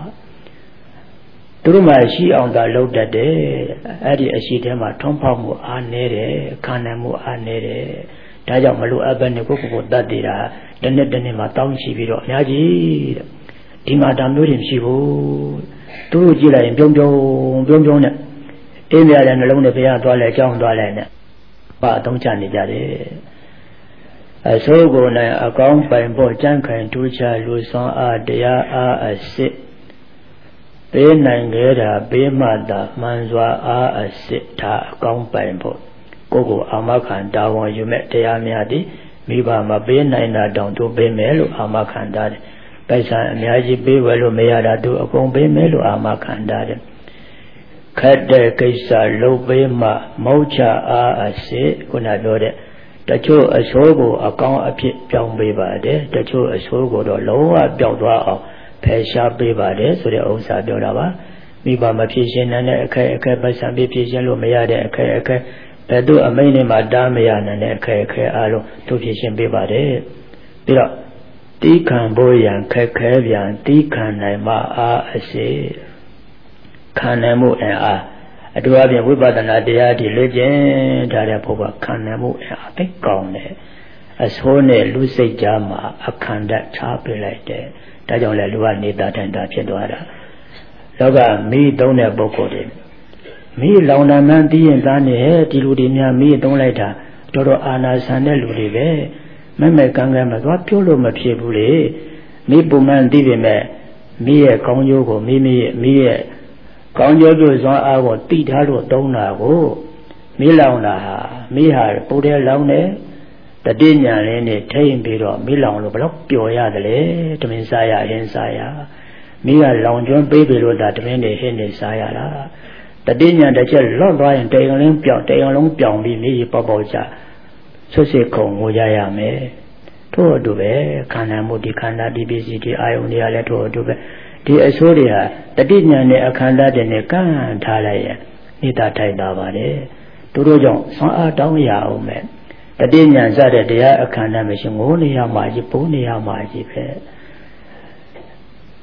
သူတို့မှရှိအောင်သာလုပ်တတ်တယ်အဲ့ဒီအရှိထဲမှာထုံးဖောက်မှုအားနည်းတယ်ခံနိုင်မှုအားနည်းတယ်ဒါကြောင့်မလို့အဘနဲ့ကိုယ့်ကိုယ်ကိုတတ်သေးတာတနေ့တနေ့မှာတောင်းရှိပြီးတော့အများကြီးတဲ့ဒီမှာဒါမျိုးတွေမရှိဘူးသူတို့ကြည့်လိုက်ရင်ပြုံးပြုံးပြုံးပြုံးနဲ့အေးမြတဲ့နှလုံးနဲ့ဘုရားသွားလဲအကြောင်းသွားလဲနဲ့ဘာအသုံးချနေကြတယ်အဆိုးကိုလည်းအကောင်းပိုင်ဖို့ကြံ့ခိုင်ထူးခြားလူဆောင်အားတရားအားအစစ်ပေးနိုင်ခဲ့တာပေးမှသာမှန်စွာအားအစစ်ထားအကောင်းပိုင်ဖို့ကိုယ်ကိုအာမခံတာဝန်ယူမဲ့တရားများသည်မိဘမပေးနိုင်တာတောင်သူပေးမယ်လို့အာမခံတာတယ်ပိုက်ဆံအများကြီးပေးဝယ်လို့မရတာသူအကုန်ပေးမယ်လို့အာမခံတာတယ်ခက်တဲ့ကိစ္စလုပ်ပေးမှမောချအားအစစ်ခုနပြောတဲ့တချို့အဆိုးကိုအကောင်းအဖြစ်ပြောင်းပေးပါတယ်တချို့အဆိုးကိုတော့လုံးဝပျောက်သွားအောင်ဖယ်ရှားပေးပါတယ်ဆိုတဲ့ဥစ္စာပြောတာပါမိဘမဖြစ်ရှင်းတဲ့အခက်အခဲပိုက်ဆံပေးဖြစ်ရှင်းလို့မရတဲ့အခက်အခဲဘယ်သူအမိန့်နဲ့မှတားမရနိုင်တဲ့အခက်အခဲအလုံးသူဖြစ်ရှင်းပေးပါတယ်ပြီးတော့တီးခံဖို့ရန်ခက်ခဲပြန်တီးခံနိုင်မှအားအစေခံနိုင်မှုအားအတူအပြင်ဝိပဿနာတရားဒီလေ့ကျင့်ထားတဲ့ဘုရားခံနိုင်မှုအားသိကောင်းတယ်အဆိုးနဲ့လူစိတ်ကြားမှာအခန္ဓာချပေးလိုက်တယ်ဒါကြောင့်လည်းလူကနေတာထိုင်တာဖြစ်သွားတာလောကမိသုံးတဲ့ပုဂ္ဂိုလ်တွေမိလောင်နာမှန်းသိရင်သားနေဟဲ့ဒီလူတွေများမိသုံးလိုက်တာတော်တော်အာနာဆန်တဲ့လူတွေပဲမဲ့မဲ့ကံကံမသွားပြောလို့မဖြစ်ဘူးလေမိပုံမှန်သိပေမဲ့မိရဲ့ကောင်းကျိုးကိုမိမိရဲ့မိရဲ့ကောင်းကျိုးကျိုးစွမ်းအားကိုသိထားလို့သုံးတာကိုမိလောင်တာဟာမိဟာပူတဲ့လောင်တဲ့တတိညာလေးနဲ့ထိမ့်ပြီးတော့မိလောင်လို့ဘလို့ပျော်ရတယ်လေတမင်စားရဟင်းစားရမိကလောင်ကျွန်းပေးပြီးလို့ဒါတမင်နေဟင်းနေစားရတာတတိညာတစ်ချက်လွတ်သွားရင်တေုံလုံးပြောင်းတေုံလုံးပြောင်းပြီးမိပေါပေါကြဆွစစ်ခုံငိုကြရမယ်ထို့အတူပဲခန္ဓာမှုဒီခန္ဓာဒီပစ္စည်းဒီအာယုန်တွေကလည်းထို့အတူပဲဒီအဆိုးတွေဟာတတိညာနဲ့အခန္ဓာတွေနဲ့ကန့်ထားလိုက်ရင်နေတာထိုက်တာပါလေသူတို့ကြောင့်ဆွမ်းအားတောင်းရအောင်မဲ့တတိညာစတဲ့တရားအခန္ဓာမရှိငိုးနေရမှာကြီးပိုးနေရမှာကြီးပဲ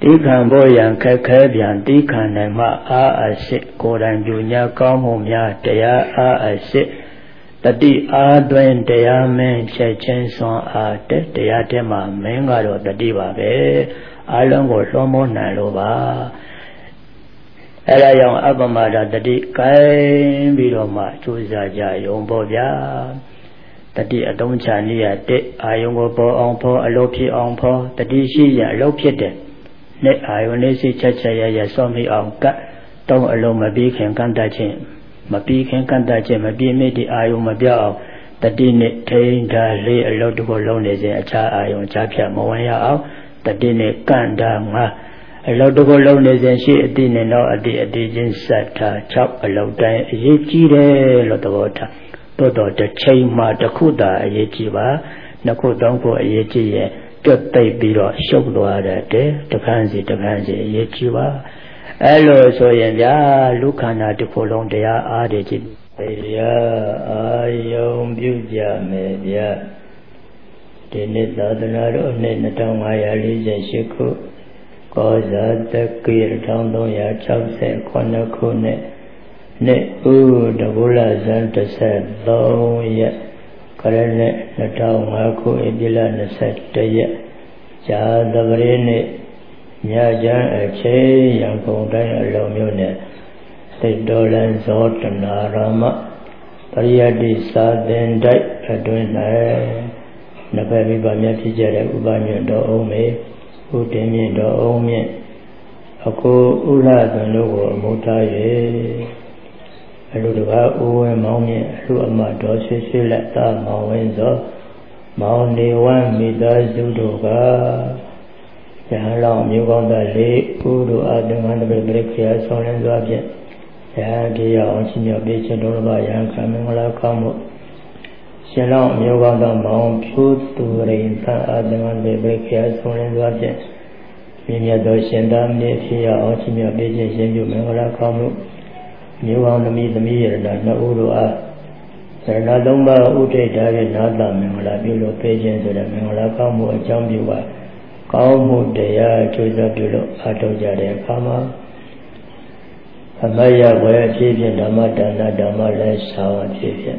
တိခံဖို့ရန်ခက်ခဲပြန်တိခံနိုင်မှအာအစစ်ကိုယ်တိုင်ပြုညာကောင်းမှုများတရားအာအစစ်တတိအားသွင်းတရားမင်းချက်ချင်းစွန်အားတဲ့တရားတဲ့မှာမင်းကတော့တတိပါပဲအလုံးကိုလွှမ်းမိုးနိုင်လို့ပါအဲ့ဒါကြောင့်အပမဒတတိကိုင်းပြီးတော့မှကြိုးစားကြရုံပေါ့ဗျာတတိအတုံးချနည်းတဲ့အာယုံကိုပေါ်အောင်ဖောအလုပ်ဖြစ်အောင်ဖောတတိရှိရအလုပ်ဖြစ်တဲ့နဲ့အာယုန်လေးစိတ်ချက်ချက်ရရစောမိအောင်ကတ်တုံးအလုံးမပြီးခင်ကန့်တတ်ခြင်းမပြီးခင်ကန့်တတ်ခြင်းမပြည့်မြစ်ဒီအာယုန်မပြောက်အောင်တတိနဲ့ထိန်းထားလေးအလုံးတစ်ခုလုံးနေစဉ်အခြားအာယုန်အခြားဖြတ်မဝင်ရအောင်တတိနဲ့ကန့်တာငါအလုံးတစ်ခုလုံးနေစဉ်ရှိအတိနဲ့တော့အတိအတိချင်းဆက်ထား၆အလုံးတိုင်းအရေးကြီးတယ်လို့သဘောထားတိုးတော့တစ်ချိန်မှတစ်ခုသာအရေးကြီးပါနှစ်ခုသုံးခုအရေးကြီးရဲ့ပြတ်သိပ်ပြီးတော့ရှုပ်သွားတဲ့တခန်းစီတခန်းစီအရေးကြီးပါအဲ့လိုဆိုရင်ဗျာလူခန္ဓာတစ်ခုလုံးတရားအားတွေကြည့်တရားအာယုံပြုကြမယ်ဗျာဒီနေ့သာသနာတော်နှစ်နှစ်ထောင်ငါးရာလေးဆယ်ရှစ်ခုကောဇာတက္ကိတစ်ထောင်သုံးရာခြောက်ဆယ်ခုနှစ်ခုနဲ့နှစ်ဥတဘုလဇန်တစ်ဆက်သုံးရက်ခရနဲ့နှစ်ထောင်ငါးခုဧပြီလနှစ်ဆက်တရက်ဇာတပရိနေ့ညချမ်းအချိန်ရန်ကုန်တိုင်းအလုံးမျိုးနဲ့စိတ်တော်လန်းဇောတနာရမပရိယတ္တိစာသင်တိုက်အတွင်း၌နှစ်ဖက်မိဘများဖြစ်ကြတဲ့ဥပညွတ်တော်အောင်မေဥတင်မြင့်တော်အောင်မြင့်အကိုဥလာသွန်တို့ကိုအမှုထား၍အလူတကားဦးဝဲမောင်းမြင့်အလူအမတော်ဆွေဆွေလက်သားမောင်းဝင်းသောမောင်းနေဝမ်းမိသားစုတို့ကယဟန်လောင်းမျိုးကောင်းသားလေးဦးတို့အတုံဟန်တပိပရိခရာဆောင်းလင်းစွာဖြင့်ယဟန်ကြီးအောင်ချင်းမြောက်ပြေချင်းတော်ဘာယဟန်ခံမင်္ဂလာကောင်းမှုရှင်လောင်းမျိုးကောင်းသောမောင်းဖြူသူရိန်သအတုံဟန်တပိပရိခရာဆောင်းလင်းစွာဖြင့်မြင့်မြတ်သောရှင်သာမဏေဖြစ်ရအောင်ချင်းမြောက်ပြေချင်းရှင်ပြုမင်္ဂလာကောင်းမှုမျိုးကောင်းသမီးသမီးရတနာနှစ်ဦးတို့အားသရဏသုံးပါးဥဒိဋ္ဌာရဲ့နာသမင်္ဂလာပြုလို့ပေးခြင်းဆိုတဲ့မင်္ဂလာကောင်းမှုအကြောင်းပြုပါကောင်းမှုတရားကျိုးစားပြုလို့အားထုတ်ကြတဲ့အခါမှာအမယဝဲအဖြစ်ဖြင့်ဓမ္မဒါနဓမ္မလည်းဆောင်အဖြစ်ဖြင့်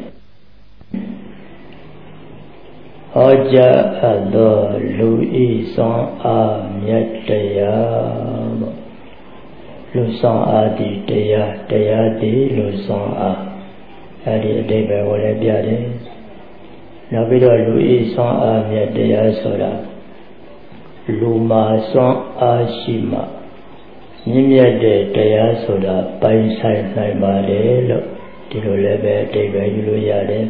ဟောကြားအပ်သောလူဤဆောင်အားမြတ်တရားပေါ့လူဆောင်အားဒီတရားတရားဒီလူဆောင်အားအဲ့ဒီအတိတ်ပဲကိုလည်းပြတယ်နောက်ပြီးတော့လူဤဆောင်အားမြတ်တရားဆိုတာလူမှာဆောင်အားရှိမှမြင့်မြတ်တဲ့တရားဆိုတာပိုင်ဆိုင်နိုင်ပါလေလို့ဒီလိုလည်းပဲအတိတ်ပဲယူလို့ရတယ်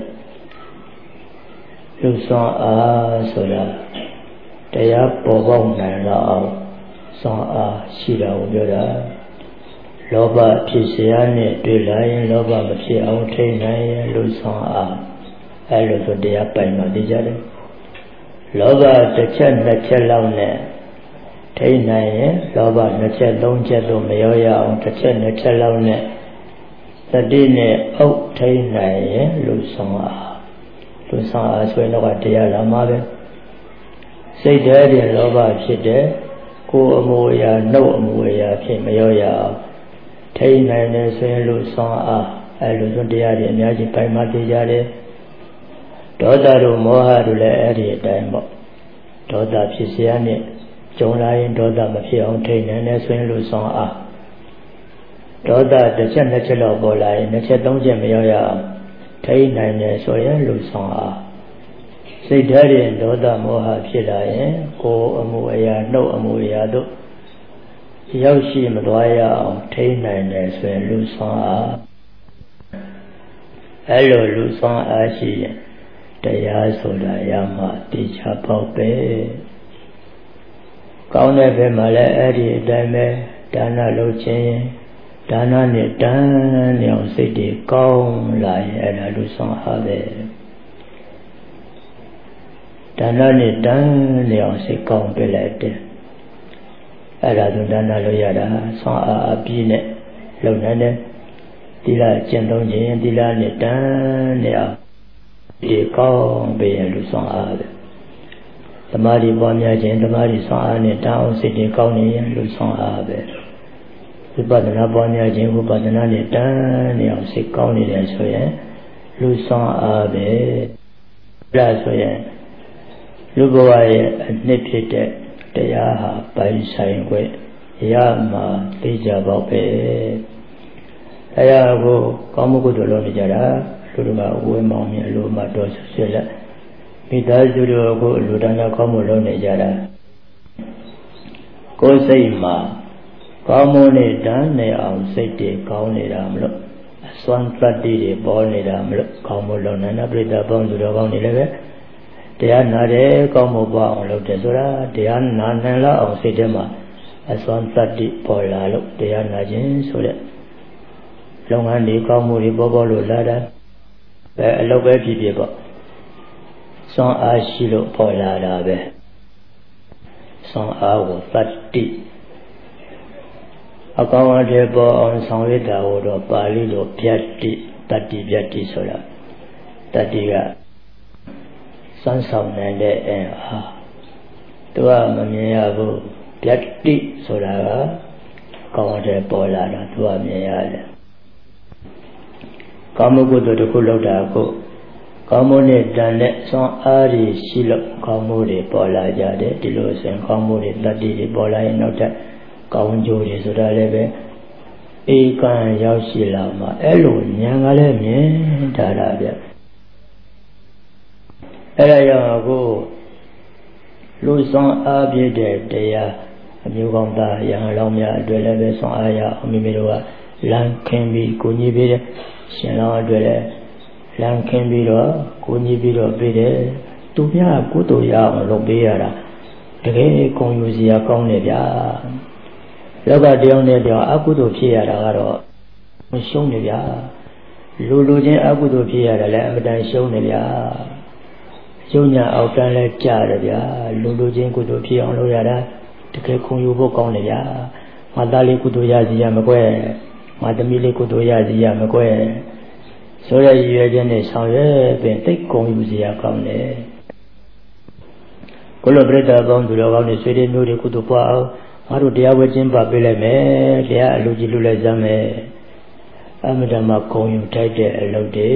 လူဆောင်အားဆိုတာတရားပေါ်ပေါက်နိုင်တော့အောင်ဆောင်အားရှိတာကိုပြောတာလောဘဖြစ်เสียနဲ့တွေ့လာရင်လောဘမဖြစ်အောင်ထိန်းနိုင်ရင်လူဆောင်အားအဲလိုဆိုတရားပိုင်တော့သိကြတယ်လောဘတစ်ချက်နှစ်ချက်လောက်နဲ့ထိန်းနိုင်ရင်လောဘနှစ်ချက်သုံးချက်တို့မရောရအောင်တစ်ချက်နှစ်ချက်လောက်နဲ့သတိနဲ့အုပ်ထိန်းနိုင်ရင်လူဆောင်အားလူဆောင်အားဆိုရင်တော့တရားလာမှာပဲစိတ်ထဲတွင်လောဘဖြစ်တဲ့ကိုယ်အမူအရာနှုတ်အမူအရာဖြစ်မရောရအောင်ထိန်းနိုင်တယ်ဆိုရင်လူဆောင်အားအဲလိုဆိုတရားတွေအများကြီးပိုင်မှသိကြတယ်ဒေါသတို့မောဟတို့လည်းအဲ့ဒီအတိုင်းပေါ့ဒေါသဖြစ်เสียနဲ့ကြုံလာရင်ဒေါသမဖြစ်အောင်ထိန်းနိုင်တယ်ဆိုရင်လူဆောင်အားဒေါသတစ်ချက်နှစ်ချက်လောက်ပေါ်လာရင်နှစ်ချက်သုံးချက်မရောက်ရအောင်ထိန်းနိုင်တယ်ဆိုရင်လူဆောင်အားစိတ်ဓာတ်ရင်ဒေါသမောဟဖြစ်လာရင်ကိုယ်အမှုအရာနှုတ်အမှုအရာတို့ရောက်ရှိမသွားရအောင်ထိန်းနိုင်တယ်ဆိုရင်လူဆောင်အားအဲ့လိုလူဆောင်အားရှိရင်တရားဆိုတာရမှတိချပေါက်ပဲကောင်းတဲ့ဘက်မှာလည်းအဲ့ဒီအတိုင်းပဲဒါနလုပ်ခြင်းဒါနနဲ့တန်းနေအောင်စိတ်တွေကောင်းလာရင်အဲ့ဒါလူဆောင်အားပဲဒါနနဲ့တန်းနေအောင်စိတ်ကောင်းပြလိုက်တယ်အဲ့ဒါဆိုဒါနလုပ်ရတာဆောင်အားအပြည့်နဲ့လုပ်နိုင်တယ်သီလကျင့်သုံးခြင်းသီလနဲ့တန်းနေအောင်ဒီကောင်းပေးရင်လူဆောင်အားပဲယဓမ္မဒီပွားများခြင်းဓမ္မဒီဆွမ်းအားနဲ့တောင်းစိတ်တွေကောင်းနေရင်လူဆွမ်းအားပဲဝိပဿနာပွားများခြင်းဝိပဿနာနဲ့တန်းနေအောင်စိတ်ကောင်းနေတယ်ဆိုရင်လူဆွမ်းအားပဲဒါဆိုရင်လူဘဝရဲ့အနှစ်ဖြစ်တဲ့တရားဟာပိုင်ဆိုင်ခွင့်ရမှာသိကြပါပဲအဲဒါကိုကောင်းမှုကုသိုလ်လုပ်နေကြတာလူတို့ကဝေမောင်းမြအလိုမှတော်ဆွေလက်မိသားစုတို့ကိုလူဒါနကောင်းမှုလုပ်နေကြတာကိုယ်စိတ်မှာကောင်းမှုနဲ့တန်းနေအောင်စိတ်တွေကောင်းနေတာမလို့အစွမ်းတတ္တိတွေပေါ်နေတာမလို့ကောင်းမှုလုပ်နေတာပြိတ္တာပေါင်းသူတော်ကောင်းနေလည်းပဲတရားနာတယ်ကောင်းမှုပွားအောင်လုပ်တယ်ဆိုတာတရားနာနိုင်လောက်အောင်စိတ်ထဲမှာအစွမ်းတတ္တိပေါ်လာလို့တရားနာခြင်းဆိုတဲ့လုပ်ငန်းတွေကောင်းမှုတွေပေါ်ပေါ်လို့လာတာပဲအလုပ်ပဲဖြစ်ဖြစ်ပေါ့စွမ်းအားရှိလို့ပေါ်လာတာပဲစွမ်းအားကိုတတ္တိအကောင်အထည်ပေါ်အောင်ဆောင်ရွက်တာကိုတော့ပါဠိလိုဗျတ္တိတတ္တိဗျတ္တိဆိုတာတတ္တိကစွမ်းဆောင်နိုင်တဲ့အင်အားသူကမမြင်ရဘူးဗျတ္တိဆိုတာကအကောင်အထည်ပေါ်လာတာသူကမြင်ရတယ်ကာမဂုဏ်တို့တစ်ခုလောက်တာကိုကောင်းမှုနဲ့တန်တဲ့စွမ်းအားတွေရှိလို့ကောင်းမှုတွေပေါ်လာကြတယ်ဒီလိုဆိုရင်ကောင်းမှုတွေတတ္တိတွေပေါ်လာရင်နောက်ထပ်ကောင်းကျိုးတွေဆိုတာလည်းပဲဧကံရောက်ရှိလာမှာအဲ့လိုဉာဏ်ကလည်းမြင်ထားတာဗျအဲ့ဒါကြောင့်ကိုလူစွမ်းအားပြည့်တဲ့တရားအမျိုးကောင်းသားရဟန်းလောင်းများအတွက်လည်းပဲစွမ်းအားရအောင်မိမိတို့ကလမ်းခင်းပြီးကိုကြီးပေးတဲ့ရှင်လောင်းအတွက်လည်းလမ်းခင်းပြီးတော့ကိုကြီးပြီးတော့ပေးတယ်သူများကုသိုလ်ရအောင်လုပ်ပေးရတာတကယ်ကုံယူစရာကောင်းတယ်ဗျာလောကတရားနဲ့တရားအကုသိုလ်ဖြစ်ရတာကတော့မရှုံးနေဗျာလူလူချင်းအကုသိုလ်ဖြစ်ရတာလည်းအမတန်ရှုံးနေဗျာရှုံးညာအောက်တန်းလဲကြတယ်ဗျာလူလူချင်းကုသိုလ်ဖြစ်အောင်လုပ်ရတာတကယ်ခုံယူဖို့ကောင်းတယ်ဗျာငါသားလေးကုသိုလ်ရစီရမကွဲငါသမီးလေးကုသိုလ်ရစီရမကွဲဆိုရရည်ရွယ်ချက်နဲ့ဆောင်ရွက်ပင်သိကုံယူစရာကောင်းတယ်ကိုလိုပြိတ္တာပေါင်းသူတော်ကောင်းတွေဆွေတွေမျိုးတွေကုသိုလ်ပွားအောင်ငါတို့တရားဝဲခြင်းပါပေးလိုက်မယ်တရားအလူကြီးလူလိုက်စမ်းမယ်အမတမဂုံယူထိုက်တဲ့အလုပ်တွေ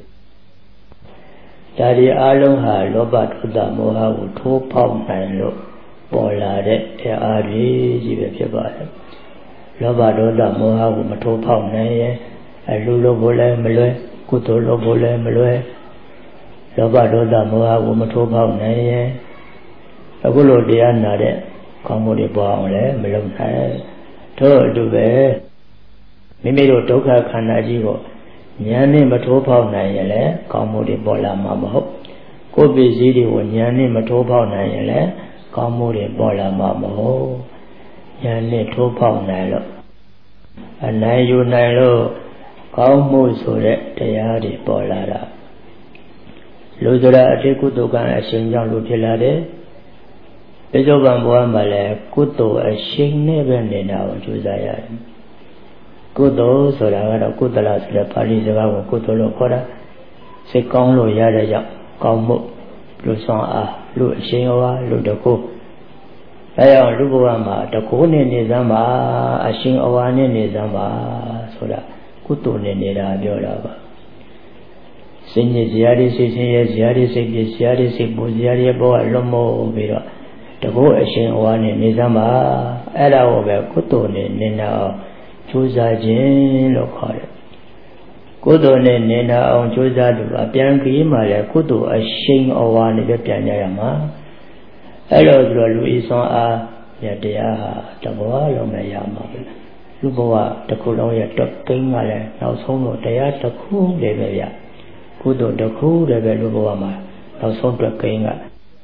ဒါဒီအလုံးဟာလောဘဒေါသမောဟကိုထိုးပေါက်နိုင်လို့ပေါ်လာတဲ့အားတွေကြီးပဲဖြစ်ပါတယ်လောဘဒေါသမောဟကိုမထိုးပေါက်နိုင်ရင်အလူလို့ဘို့လည်းမလွယ်ကုသိုလ်လို့ဘို့လည်းမလွယ်လောဘဒေါသမောဟကိုမထိုးပေါက်နိုင်ရင်အခုလိုတရားနာတဲ့ကောင်းမှုတွေပေါ်အောင်လည်းမလုပ်နိုင်ထို့အတူပဲမိမိတို့ဒုက္ခခန္ဓာကြီးကိုဉာဏ်နဲ့မထိုးဖောက်နိုင်ရင်လည်းကောင်းမှုတွေပေါ်လာမှာမဟုတ်ကိုယ်ပစ္စည်းတွေကိုဉာဏ်နဲ့မထိုးဖောက်နိုင်ရင်လည်းကောင်းမှုတွေပေါ်လာမှာမဟုတ်ဉာဏ်နဲ့ထိုးဖောက်နိုင်လို့အနိုင်ယူနိုင်လို့ကောင်းမှုဆိုတဲ့တရားတွေပေါ်လာတာလူဆိုတာအတိတ်ကုသိုလ်ကံအရှင်ကြောင့်လူဖြစ်လာတယ်ပိဿုပံဘဝမှာလည်းကုသိုလ်အရှိန်နဲ့ပဲနေတာကိုကြိုးစားရတယ်ကုသိုလ်ဆိုတာကတော့ကုသလဆိုတဲ့ပါဠိစကားကိုကုသိုလ်လို့ခေါ်တာစိတ်ကောင်းလို့ရတဲ့ကြောင့်ကောင်းမှုလူဆောင်အားလူအရှိန်ဝါလူတကူအဲကြောင့်လူဘဝမှာတကူနဲ့နေစမ်းပါအရှိန်အဝါနဲ့နေစမ်းပါဆိုတာကုသိုလ်နဲ့နေတာပြောတာပါစိတ်ညစ်ဇာတိစိတ်ဆင်းရဲဇာတိစိတ်ပြည့်ဇာတိစိတ်ပူဇာတိဘောကလွတ်မို့ပြီးတော့တကူအရှင်အဝါနဲ့နေစမ်းပါအဲ့ဒါကိုပဲကုသိုလ်နဲ့နေတာအောင်ကြိုးစားခြင်းလို့ခေါ်တယ်ကုသိုလ်နဲ့နေတာအောင်ကြိုးစားသူအပြန်ခရီးမှာလည်းကုသိုလ်အရှင်အဝါနဲ့ပဲပြန်ကြရမှာအဲ့လိုဆိုတော့လူဤစွမ်းအားရတရားဟာတဘောလုံးနဲ့ရမှာပဲလူဘဝတစ်ခုလုံးရဲ့တက်ကိန်းကလည်းနောက်ဆုံးတော့တရားတစ်ခုလည်းပဲရကုသိုလ်တစ်ခုလည်းပဲလူဘဝမှာနောက်ဆုံးတက်ကိန်းက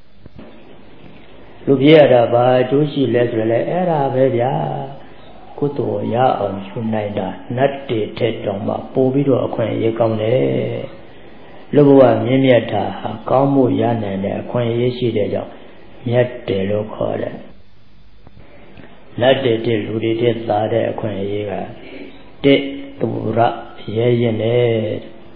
လူပြရတာဘာအကျိုးရှိလဲဆိုလည်းအဲ့ဒါပဲဗျာကုသိုလ်ရအောင်ယူနိုင်တာနတ်တေထက်တောင်မှပို့ပြီးတော့အခွင့်အရေးကောင်းတယ်လူဘဝမြင့်မြတ်တာဟာကောင်းမှုရနိုင်တဲ့အခွင့်အရေးရှိတဲ့ကြောင့်မြတ်တယ်လို့ခေါ်တယ်နတ်တေတဲ့လူတွေတဲ့သာတဲ့အခွင့်အရေးကတစ်သူရရဲရင်နဲ့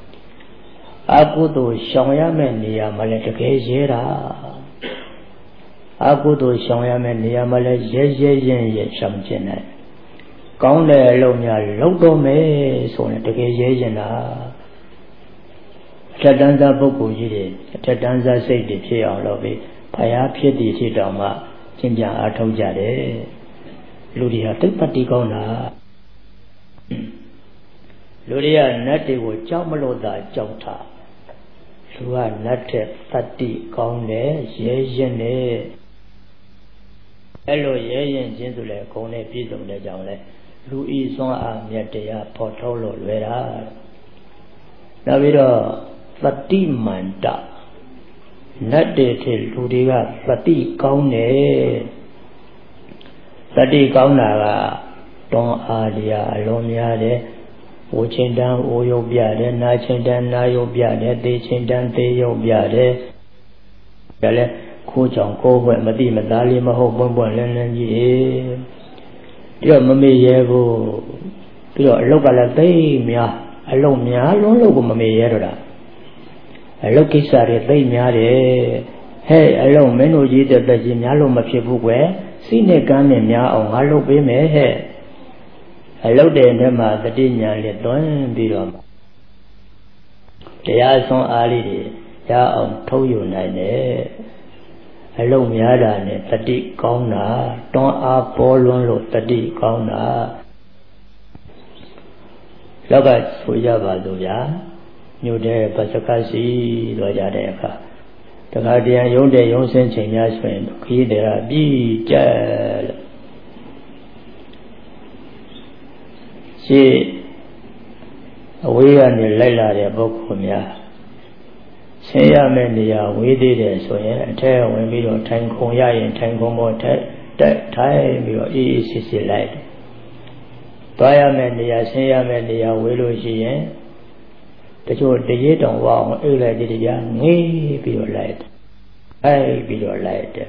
အကုသိုလ်ရှောင်ရမယ့်နေရာမှာလည်းတကယ်ရဲတာအာကုသိုလ်ရှောင်ရမယ်နေရာမှာလဲရဲရဲရင်ရဲရှောင်ကျင်တယ်ကောင်းတဲ့အလုပ်များလုပ်တော့မယ်ဆိုရင်တကယ်ရဲရင်လားအထက်တန်းစားပုဂ္ဂိုလ်ကြီးတွေအထက်တန်းစားစိတ်တွေဖြစ်အောင်လုပ်ပြီးဖယားဖြစ်တည်ဖြစ်တော်မှကျင့်ကြံအားထုတ်ကြတယ်လူတွေဟာတိတ်ပတ်တီးကောင်းတာလူတွေကနတ်တွေကိုကြောက်မလို့သာကြောက်တာလူကနတ်တဲ့တတ္တိကောင်းတယ်ရဲရင်တယ်အဲ့လိုရဲရင်ချင်းဆိုလဲဂုဏ်နဲ့ပြည့်စုံတဲ့ကြောင့်လဲလူဤစွမ်းအားမြတ်တရားဖော်ထုတ်လို့လွယ်တာနောက်ပြီးတော့တတိမန္တနတ်တွေထဲလူတွေကတတိကောင်းတယ်တတိကောင်းတာကတွန်းအားလျာအလုံးများတယ်ဝိချင်းတန်းဝိုးရုပ်ပြတယ်နာချင်းတန်းနာရုပ်ပြတယ်သေချင်းတန်းသေရုပ်ပြတယ်ဒါလည်းခိုးကြောင်ကိုယ်ဘွဲ့မတိမသားလေးမဟုတ်ပွန့်ပွန့်လင်းလင်းကြီးပြီးတော့မမေ့ရဲဘူးပြီးတော့အလုတ်ကလည်းသိများအလုတ်များလုံးလို့ကိုမမေ့ရဲတော့တာအလုတ်ကိစ္စတွေသိများတယ်ဟဲ့အလုတ်မင်းတို့ကြီးတဲ့တက်ကြီးများလို့မဖြစ်ဘူးကွယ်စိနဲ့ကမ်းနဲ့များအောင်ငါလုပ်ပေးမယ်ဟဲ့အလုတ်တဲ့ထဲမှာတတိညာလေးသွင်းပြီးတော့တရားဆုံးအားလေးတွေရအောင်ထုတ်ယူနိုင်တယ်အလုံးများတာနဲ့တတိကောင်းတာတွန်းအားပေါ်လွန်းလို့တတိကောင်းတာလောကဆိုရပါလို့ဗျာမြို့တဲ့ပစကစီတော့ကြတဲ့အခါတခါတည်းရုံးတဲ့ရုံးစင်းချိန်များဆိုရင်ခရီးတွေကပြီးကြလို့ရှိအဝေးကနေလိုက်လာတဲ့ပုဂ္ဂိုလ်များဆင်းရမယ့်နေရာဝေးသေးတယ်ဆိုရင်အထက်ဝင်ပြီးတော့ထိုင်ခုံရရင်ထိုင်ခုံပေါ်ထက်တက်ထိုင်ပြီးတော့အေးအေးဆေးဆေးလိုက်သွားရမယ့်နေရာဆင်းရမယ့်နေရာဝေးလို့ရှိရင်တချို့တရေတောင်ဝအောင်အိတ်လိုက်တည်းတရားငေးပြီးတော့လိုက်အိုက်ပြီးတော့လိုက်တယ်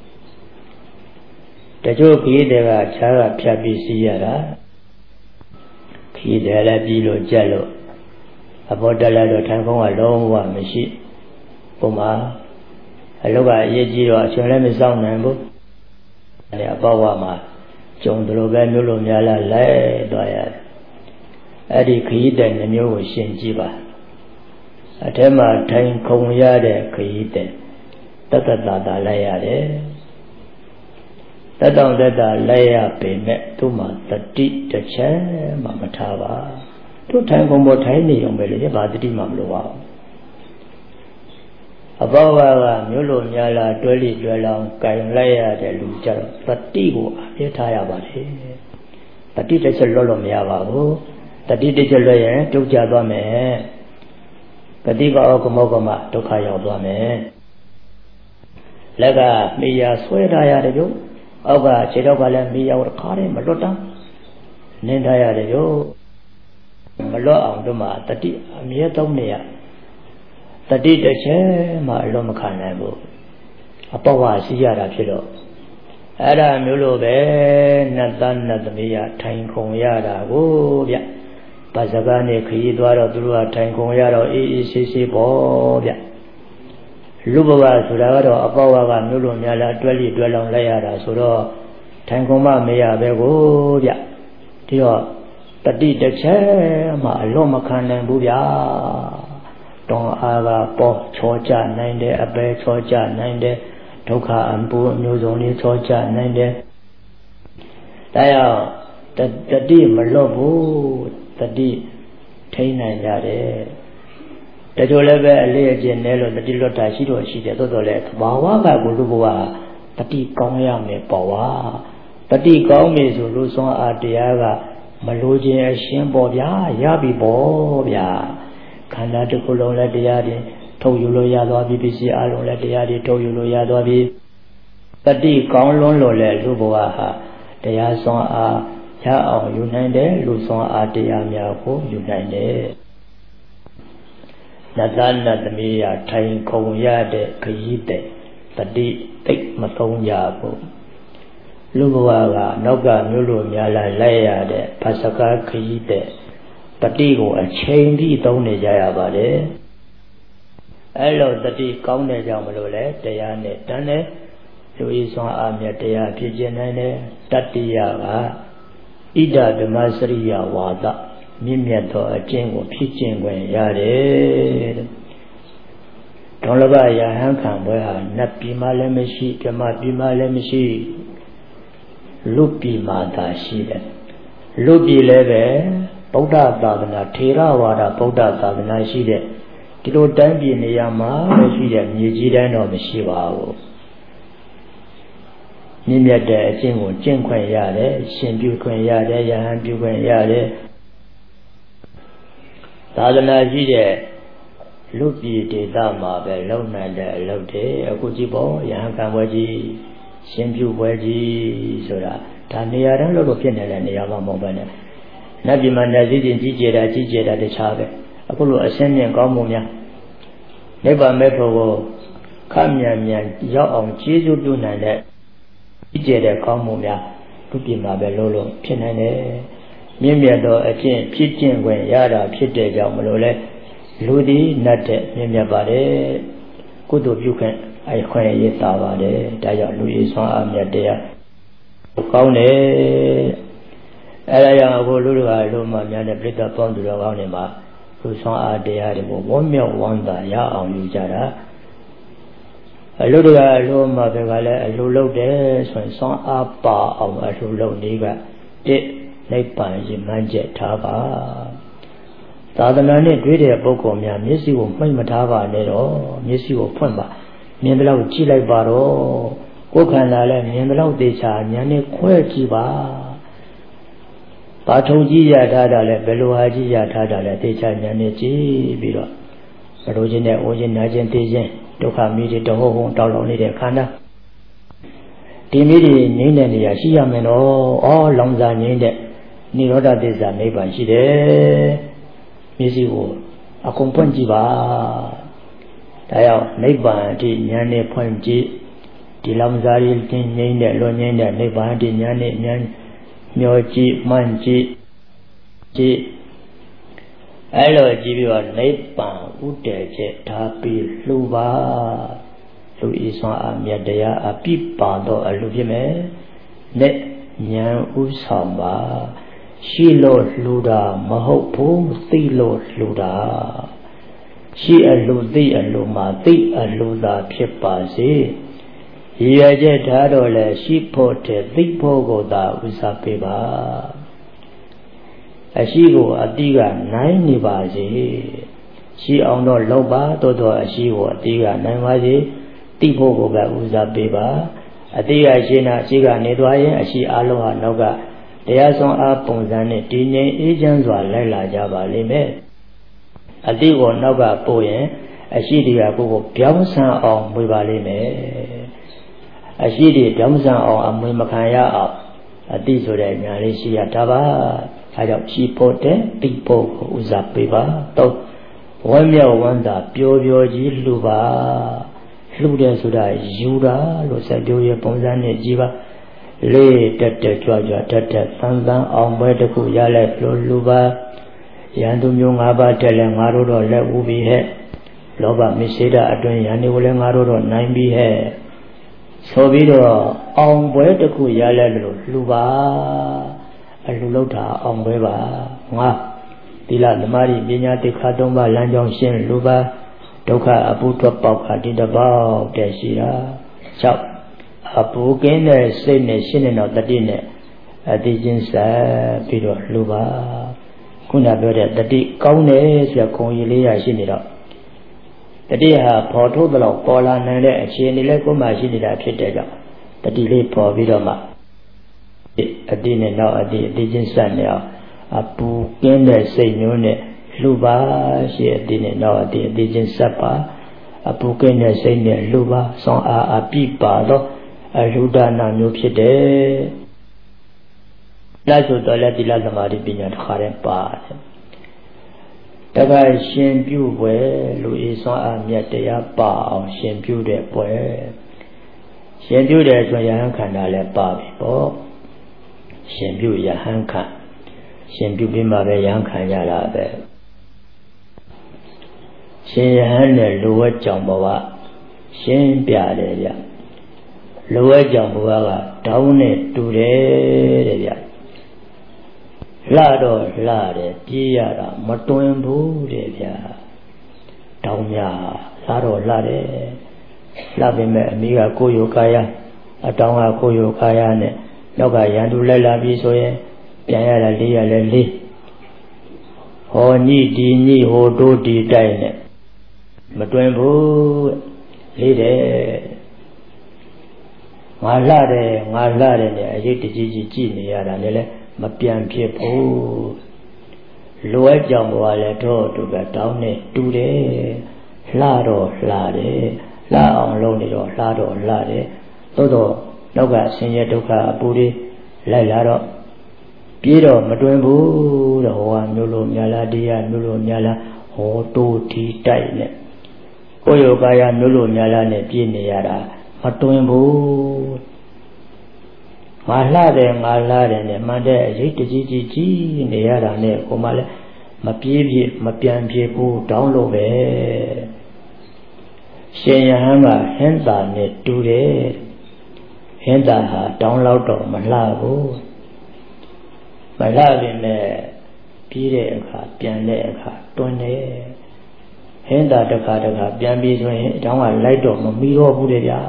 တချို့ခရီးတွေကခြားကဖြတ်ပြီးစီးရတာခရီးတယ်လည်းပြီးလို့ကြက်လို့အဘောတက်လာတော့ထိုင်ခုံးကလုံးဝမရှိပုံမှာအလုတ်ကအရေးကြီးတော့အချိန်လည်းမစောင့်နိုင်ဘူးအဲအဘောဝမှာကျုံတို့ပဲမျိုးလိုများလာလဲသွားရတယ်အဲ့ဒီခရီးတဲ့နှမျိုးကိုရှင်းကြည့်ပါအထက်မှာထိုင်ခုံရတဲ့ခရီးတဲ့တတတတာလိုက်ရတယ်တတောင်တတလိုက်ရပေမဲ့သူ့မှာတတိတစ်ချက်မှမထားပါတို့ထိုင်ကုန်ပေါ်ထိုင်နေုံပဲလေဘာတတိမှမလိုပါဘူးအဘောဝကမျိုးလိုများလာတွဲလိတွဲလောင်ကင်လိုက်ရတဲ့လူကြတော့တတိကိုအပြည့်ထားရပါတယ်တတိတစ်ချက်လွတ်လို့မရပါဘူးတတိတစ်ချက်လွတ်ရင်တုတ်ကြသွားမယ်တတိကောကမောကမဒုက္ခရောက်သွားမယ်လက်ကမိယာဆွဲထားရတယ်ကျုပ်အောက်ကခြေတော့ကလည်းမိယာကိုတစ်ခါတည်းမလွတ်တာနင်းထားရတယ်ကျုပ်မလွတ်အောင်တို့မှာတတိအမြဲသုံးနေရတတိတစ်ချက်မှအလွတ်မခံနိုင်ဘူးအပဝစီရတာဖြစ်တော့အဲ့ဒါမျိုးလိုပဲနတ်သားနတ်သမီးရထိုင်ခုံရတာကိုဗျဘာစကားနဲ့ခရီးသွားတော့သူတို့ကထိုင်ခုံရတော့အေးအေးဆေးဆေးပေါ့ဗျလူဘဝဆိုတာကတော့အပဝကမျိုးလိုများလားတွဲလိတွဲလောင်လိုက်ရတာဆိုတော့ထိုင်ခုံမမရပဲကိုဗျဒီတော့တတိတစ်ချက်မှအလွတ်မခံနိုင်ဘူးဗျာတောင်းအားကပေါ်ချောကြနိုင်တယ်အပဲချောကြနိုင်တယ်ဒုက္ခအပူအမျိုးစုံလေးချောကြနိုင်တယ်ဒါကြောင့်တတိမလွတ်ဘူးတတိထိန်းနိုင်ကြတယ်တချို့လည်းပဲအလေးအကျင့်နဲ့လို့တတိလွတ်တာရှိတော့ရှိတယ်သို့တော်လည်းဘာဝကကိုလူဘဝတတိကောင်းရမယ်ပေါ့ဝါတတိကောင်းပြီဆိုလူစွမ်းအားတရားကမလိုခြင်းအရှင်းပေါ့ဗျာရပြီပေါ့ဗျာခန္ဓာတစ်ခုလုံးလည်းတရားတွေထုတ်ယူလို့ရသွားပြီပစ္စည်းအလုံးလည်းတရားတွေထုတ်ယူလို့ရသွားပြီတတိကောင်းလွန်းလို့လည်းလူဘဝဟာတရားစွမ်းအားရအောင်ယူနိုင်တယ်လူစွမ်းအားတရားများကိုယူနိုင်တယ်နတ်သားနတ်သမီးရထိုင်ခုံရတဲ့ခရီးတဲ့တတိသိမသုံးကြဘူးလူဘဝကနောက်ကမျိုးလိုများလာလိုက်ရတဲ့ဖစကားခရီးတဲ့တတိကိုအချိန်ပြီးသုံးနေကြရပါတယ်အဲ့လိုတတိကောင်းတဲ့ကြောင့်မလို့လဲတရားနဲ့တန်းနဲ့လူဤစွမ်းအားမြတ်တရားဖြစ်ခြင်းနိုင်တဲ့တတ္တိယကဣဒဓမ္မစရိယဝါဒမြင့်မြတ်သောအကျင့်ကိုဖြစ်ခြင်းခွင့်ရတယ်ဒေါလဘယဟန်ခံပွဲဟာနတ်ပြည်မှလည်းမရှိဓမ္မပြည်မှလည်းမရှိလူပြည်မှသာရှိတယ်လူပြည်လည်းပဲဗုဒ္ဓသာသနာထေရဝါဒဗုဒ္ဓသာသနာရှိတဲ့ဒီလိုတိုင်းပြည်နေရာမှာရှိတဲ့မြေကြီးတိုင်းတော့မရှိပါဘူးမြင့်မြတ်တဲ့အကျင့်ကိုကျင့်ခွင့်ရတယ်ရှင်ပြုခွင့်ရတယ်ယဟန်ပြုခွင့်ရတယ်သာသနာရှိတဲ့လူပြည်ဒေသမှာပဲလုံနိုင်တဲ့အလုပ်တွေအခုကြည့်ပေါ့ယဟန်ခံပွဲကြီးရှင်ပြုပွဲကြီးဆိုတာဒါနေရာတိုင်းလို့လို့ဖြစ်နေတဲ့နေရာမှာမဟုတ်ပါနဲ့နတ်ပြည်မှာနတ်စည်းချင်းကြီးကျယ်တာကြီးကျယ်တာတခြားပဲအခုလိုအစင်းမြင့်ကောင်းမှုများနိဗ္ဗာန်မဲ့ဖို့ကိုခမြန်မြန်ရောက်အောင်ကျေးဇူးပြုနိုင်တဲ့ကြီးကျယ်တဲ့ကောင်းမှုများလူပြည်မှာပဲလို့လို့ဖြစ်နိုင်တယ်မြင့်မြတ်သောအကျင့်ဖြစ်ခြင်းခွင့်ရတာဖြစ်တဲ့ကြောင့်မလို့လဲလူသည်နတ်တဲ့မြင့်မြတ်ပါတယ်ကုသိုလ်ပြုခွင့်အဲခွင့်ရတာပါတယ်ဒါကြောင့်လူဤစွမ်းအားမြတ်တရားကောင်းတယ်အဲဒါကြောင့်အခုလူတို့ကလူမှများတဲ့ပြိတ္တပေါင်းသူတော်ကောင်းတွေမှာလူစွမ်းအားတရားတွေကိုဝမ်းမြောက်ဝမ်းသာရအောင်ယူကြတာအလူတို့ကအလူမှပဲကလည်းအလူလုပ်တယ်ဆိုရင်စွမ်းအားပါအောင်အလူလုပ်နည်းကတစ်နိဗ္ဗာန်ရည်မှန်းချက်ထားပါသာသနာနဲ့တွေ့တဲ့ပုဂ္ဂိုလ်များမျက်စိကိုမှိတ်မထားပါနဲ့တော့မျက်စိကိုဖွင့်ပါမြင်တယ်လို့ကြည့်လိုက်ပါတော့ကိုယ်ခန္ဓာလည်းမြင်တယ်လို့သေချာဉာဏ်နဲ့ခွဲကြည့်ပါဘာထုံကြည့်ရထားတာလဲဘယ်လိုဟာကြည့်ရထားတာလဲသေချာဉာဏ်နဲ့ကြည့်ပြီးတော့ဘယ်လိုချင်းနဲ့အိုးချင်းနားချင်းသိချင်းဒုက္ခမိတွေတဟုံဟုံတောက်လောင်နေတဲ့ခန္ဓာဒီမိတွေငြိမ့်တဲ့နေရာရှိရမယ်နော်ဩလောင်စာငြိမ့်တဲ့နိရောဓသစ္စာနိဗ္ဗာန်ရှိတယ်မျက်စိကိုအကုန်ဖွင့်ကြည့်ပါဒါကြောင့်နိဗ္ဗာန်အထိဉာဏ်နဲ့ဖွင့်ကြည့်ဒီလောင်စာရင်းငြိမ့်တဲ့လွန်ငြိမ့်တဲ့နိဗ္ဗာန်အထိဉာဏ်နဲ့ဉာဏ်မျောကြည့်မှန်ကြည့်ကြည့်အဲ့လိုကြည့်ပြီးတော့နိဗ္ဗာန်ဥတည်ချက်ထားပြီးလှူပါလူဤစွမ်းအားမြတ်တရားအပြည့်ပါတော့အလှူဖြစ်မယ်နဲ့ဉာဏ်ဥဆောင်ပါရှိလို့လှူတာမဟုတ်ဘူးသိလို့လှူတာရှိအလှူသိအလှူမှာသိအလှူသာဖြစ်ပါစေရည်ရချက်ထားတော့လဲရှိဖို့တဲ့သိဖို့ကိုသာဥစားပေးပါအရှိကိုအတိကနိုင်နေပါစေရှိအောင်တော့လုပ်ပါတိုးတော့အရှိကိုအတိကနိုင်ပါစေသိဖို့ကိုပဲဥစားပေးပါအတိကရှင်းတာအရှိကနေသွားရင်အရှိအလုံးဟာနောက်ကတရားစွမ်းအားပုံစံနဲ့တည်ငြိမ်အေးချမ်းစွာလိုက်လာကြပါလိမ့်မယ်အတိကိုနောက်ကပို့ရင်အရှိတရားကိုကိုပြောင်းဆန်းအောင်မွေပါလိမ့်မယ်အရှိတွေပြောင်းဆန်းအောင်အမွေမခံရအောင်အတိဆိုတဲ့ညာလေးရှိရတာပါအဲကြောင့်ရှိဖို့တဲ့တိဖို့ကိုဥစားပေးပါတော့ဝမ်းမြောက်ဝမ်းသာပျော်ပျော်ကြီးလှူပါလှူတယ်ဆိုတာယူတာလို့စက်ပြောရဲ့ပုံစံနဲ့ကြည်ပါလေးတက်တက်ကြွကြွတက်တက်သန်းသန်းအောင်ပွဲတစ်ခုရလိုက်လို့လူပါရန်သူမျိုး၅ပါးတက်လဲငါတို့တော့လက်ဦးပြီဟဲ့လောဘမရှိတာအတွင်ရန်တွေကိုလည်းငါတို့တော့နိုင်ပြီဟဲ့ဆိုပြီးတော့အောင်ပွဲတစ်ခုရလိုက်လို့လူပါအလူလောက်တာအောင်ပွဲပါငါသီလသမာဓိပညာတိခါသုံးပါးလမ်းကြောင်းရှင်းလူပါဒုက္ခအပုဒ်ပေါက်ခါတိတပေါက်တဲ့ရှိတာ၆အပူကင်းတဲ့စိတ်နဲ့ရှင်းတဲ့တော့တတိနဲ့အတိချင်းဆက်ပြီးတော့လူပါခုနပြောတဲ့တတိကောင်းတယ်ဆိုရခုံကြီးလေးရရှိနေတော့တတိဟာပေါ်ထုတ်တဲ့လောက်ပေါ်လာနိုင်တဲ့အခြေအနေလေးကိုမှရှိနေတာဖြစ်တဲ့ကြောင့်တတိလေးပေါ်ပြီးတော့မှအတိနဲ့နောက်အတိအတိချင်းဆက်နေအောင်အပူကင်းတဲ့စိတ်မျိုးနဲ့လူပါရှိအတိနဲ့နောက်အတိအတိချင်းဆက်ပါအပူကင်းတဲ့စိတ်နဲ့လူပါဆောင်းအားအပြည့်ပါတော့အလူဒါနာမျိုးဖြစ်တယ်လက်ဆိုတော့လက်တိလသမာဓိပညာတစ်ခါတည်းပါတယ်တခါရှင်ပြုပွဲလူဤစွမ်းအားမြတ်တရားပါအောင်ရှင်ပြုတဲ့ပွဲရှင်ပြုတဲ့ဆိုရဟန်းခန္ဓာလည်းပါပြီပေါ့ရှင်ပြုယဟန်းခန္ဓာရှင်ပြုပြီးမှပဲယဟန်းခန္ဓာရတာပဲရှင်ယဟန်နဲ့လူဝတ်ကြောင့်ဘဝရှင်းပြတယ်ဗျလိုအပ်ကြောင့်ဘုရားကတောင်းနဲ့တူတယ်တဲ့ဗျလှတော့လှတယ်ပြေးရတာမတွင်ဘူးတဲ့ဗျတောင်းများလှတော့လှတယ်လှပေမဲ့အမိကကိုယ်ယောကာယအတောင်းကကိုယ်ယောကာယနဲ့နောက်ကရန်သူလိုက်လာပြီဆိုရင်ပြန်ရတာလေးရလဲလေးဟောညိဒီညိဟိုတိုးဒီတိုက်နဲ့မတွင်ဘူးလေးတယ်ငါလှတယ်ငါလှတယ်နဲ့အရေးတကြီးကြီးကြည့်နေရတာလည်းလည်းမပြန်ဖြစ်ဘူးလိုအပ်ကြောင့်ဘဝလည်းတော့သူကတောင်းနေတူတယ်လှတော့လှတယ်လှအောင်လုပ်နေတော့လှတော့လှတယ်သို့တော့နောက်ကဆင်းရဲဒုက္ခအပူတွေလိုက်လာတော့ပြေးတော့မတွင်ဘူးတဲ့ဟောမျိုးလိုများလားတရားမျိုးလိုများလားဟောတိုးတီတိုက်နဲ့ကိုယ်ယောကာယမျိုးလိုများလားနဲ့ပြေးနေရတာမတွင်ဘူးငါလှတယ်ငါလှတယ်နဲ့မှန်တဲ့အရေးတကြီးကြီးကြီးနေရတာနဲ့ကိုမှလည်းမပြေးပြေးမပြန်ပြေးဘူးတောင်းလို့ပဲရှင်ယဟန်ကဟင်းသာနဲ့တူတယ်ဟင်းသာဟာတောင်းလောက်တော့မလှဘူးမလှပြီနဲ့ပြေးတဲ့အခါပြန်တဲ့အခါတွန်းတယ်ဟင်းသာတစ်ခါတစ်ခါပြန်ပြီးဆိုရင်အကြောင်းကလိုက်တော့မမီတော့ဘူးလေဗျာ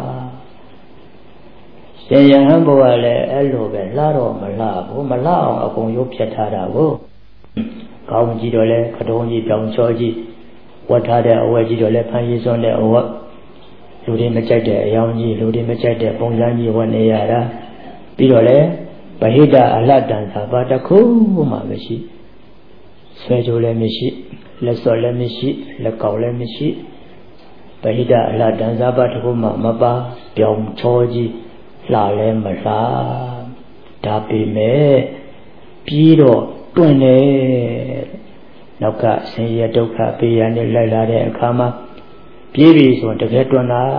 ရှင်ယဟန်ဘုရားလည်းအဲ့လိုပဲလှတော့မလှဘူးမလှအောင်အကုန်ရုပ်ဖြတ်ထားတာကိုကောင်းကြည့်တော့လဲခတုံးကြီးပြောင်ချောကြီးဝတ်ထားတဲ့အဝတ်ကြီးတော့လဲဖန်ရည်စွန်းတဲ့အဝတ်လူတွေမကြိုက်တဲ့အယောင်ကြီးလူတွေမကြိုက်တဲ့ပုံစံကြီးဝတ်နေရတာပြီးတော့လဲဗဟိတအလှတန်သာဘာတစ်ခုမှမရှိဆွဲကြိုးလည်းမရှိလက်စော်လည်းမရှိလက်ကောက်လည်းမရှိဗဟိတအလှတန်သာဘာတစ်ခုမှမပါပြောင်ချောကြီးလှလည်းမလှဒါပေမဲ့ပြီးတော့တွင်တယ်နောက်ကဆင်းရဲဒုက္ခပေးရနဲ့လိုက်လာတဲ့အခါမှာပြေးပြီဆိုတကယ်တွင်တာ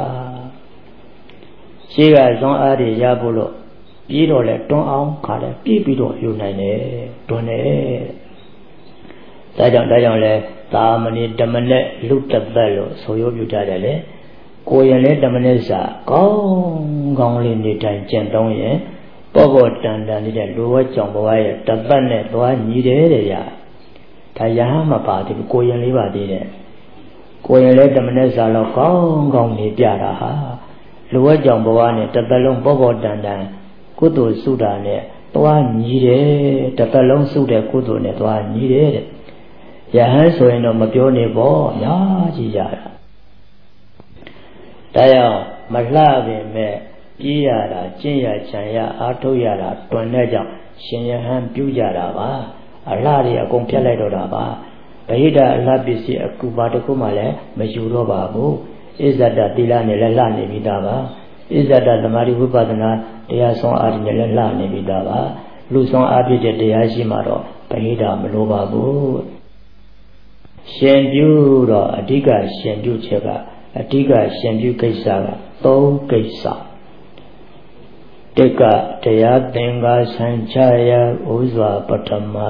ရှိကဇွန်အားတွေရဖို့လို့ပြေးတော့လဲတွန်းအောင်ခါလဲပြေးပြီးတော့ယူနိုင်တယ်တွန်းတယ်ဒါကြောင့်ဒါကြောင့်လဲသာမဏေဓမ္မနဲ့လူတသက်လို့ဆိုရိုးပြကြတယ်လေကိုရင်လဲဓမ္မနဲ့စာကောင်းကောင်းလေးနေတိုင်းကျင့်သုံးရင်ပေါ့ပေါ့တန်တန်နေတဲ့လူဝဲကြောင့်ဘဝရဲ့တသက်နဲ့သွားညီတယ်တဲ့ဗျာဒါရဟမပါသေးဘူးကိုရင်လေးပါသေးတယ်ကိုရင်လဲဓမ္မနဲ့စာတော့ကောင်းကောင်းနေပြတာဟာလူဝဲကြောင့်ဘဝနဲ့တသက်လုံးပေါ့ပေါ့တန်တန်ကုသိုလ်စုတာနဲ့သွားညီတယ်တသက်လုံးစုတဲ့ကုသိုလ်နဲ့သွားညီတယ်တဲ့ယဟန်ဆိုရင်တော့မပြောနေပေါ့ညာကြီးရတာဒါကြောင့်မလှပင်မဲ့ပြေးရတာကျင့်ရချံရအားထုတ်ရတာတွင်တဲ့ကြောင့်ရှင်ယဟန်ပြုကြတာပါအလှတွေအကုန်ဖြတ်လိုက်တော့တာပါဗဟိတအလှပစ္စည်းအကူပါတစ်ခုမှလည်းမယူတော့ပါဘူးဣဇဒသီလနဲ့လည်းလှနေပြီးသားပါဣဇဒသမာဓိဝိပဿနာတရားဆုံးအားဖြင့်လည်းလှနေပြီးသားပါလူဆုံးအားဖြင့်တရားရှိမှတော့ဗဟိတမလိုပါဘူးရှင်ပြုတော့အဓိကရှင်ပြုချက်ကအဓိကရှင်ပြုကိစ္စကသုံးကိစ္စတကတရားသင်္ကာဆံချရာဥစွာပထမ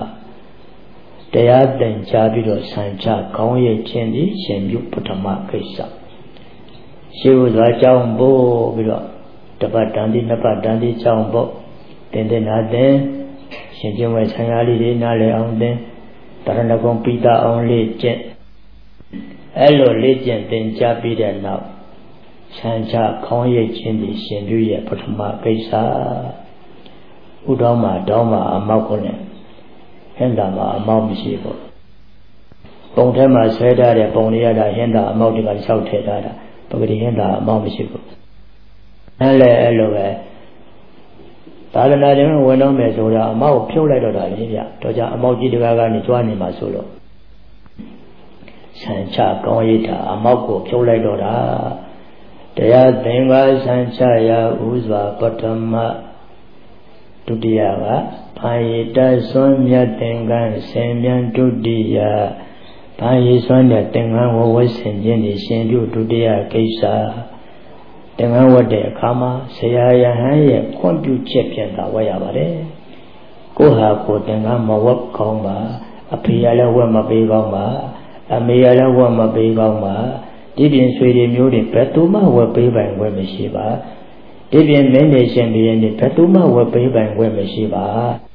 တရားသင်ချပြီးတော့ဆံချခေါင်းရိပ်ခြင်းဒီရှင်ပြုပထမကိစ္စရှိဥစွာကြောင်းပို့ပြီးတော့တပတ်တန်ဒီနှစ်ပတ်တန်ဒီကြောင်းပို့တင်တင်နာတင်ရှင်ကျင်းဝဲဆံရလေးတွေနားလည်အောင်တင်တရဏဂုံပိတာအောင်လေးကျင့်အဲ့လိုလေးကျင့်သင်ကြားပြီးတဲ့နောက်ဆံချခေါင်းရိပ်ခြင်းဒီရှင်ပြုရဲ့ပထမကိစ္စဥတော်မှာတောင်းမှာအမောက်ကိုနဲ့ဟင်္တာမှာအမောက်မရှိဘူးပုံထဲမှာဆွဲထားတဲ့ပုံလေးရတာဟင်္တာအမောက်တွေကလျှောက်ထည့်ထားတာပဂတိဟင်္တာအမောက်မရှိဘူးအဲ့လေအဲ့လိုပဲသာသနာ့တွင်ဝင်တော့မယ်ဆိုတော့အမောက်ဖြုတ်လိုက်တော့တာလေဗျတော့ကြောင့်အမောက်ကြီးတကားကနေကြွားနေမှာဆိုလို့ဆံချကောင်းရတာအမောက်ကိုဖြုတ်လိုက်တော့တာတရားသင်္ကာဆံချရာဥစွာပထမဒုတိယကဘာယတသွန်မြတ်သင်္ကန်းဆင်မြန်ဒုတိယဘာယသွန်မြတ်သင်္ကန်းဝဝဆင်ခြင်းဒီရှင်ပြုဒုတိယကိစ္စသင်္ကန်းဝတ်တဲ့အခါမှာဆရာယဟန်ရဲ့ခွင့်ပြုချက်ဖြင့်သာဝတ်ရပါတယ်ကိုဟာကိုသင်္ကန်းမဝတ်ကောင်းပါအဖေရလည်းဝတ်မပေးကောင်းပါအမေရလည်းဝတ်မပေးကောင်းပါဒီပြင်ဆွေတွေမျိုးတွေဘယ်သူမှဝတ်ပေးပိုင်ခွင့်မရှိပါဒီပြင်မင်းနေရှင်ဘီရင်ဒီဘယ်သူမှဝယ်ပေးပိုင်ခွင့်မရှိပါ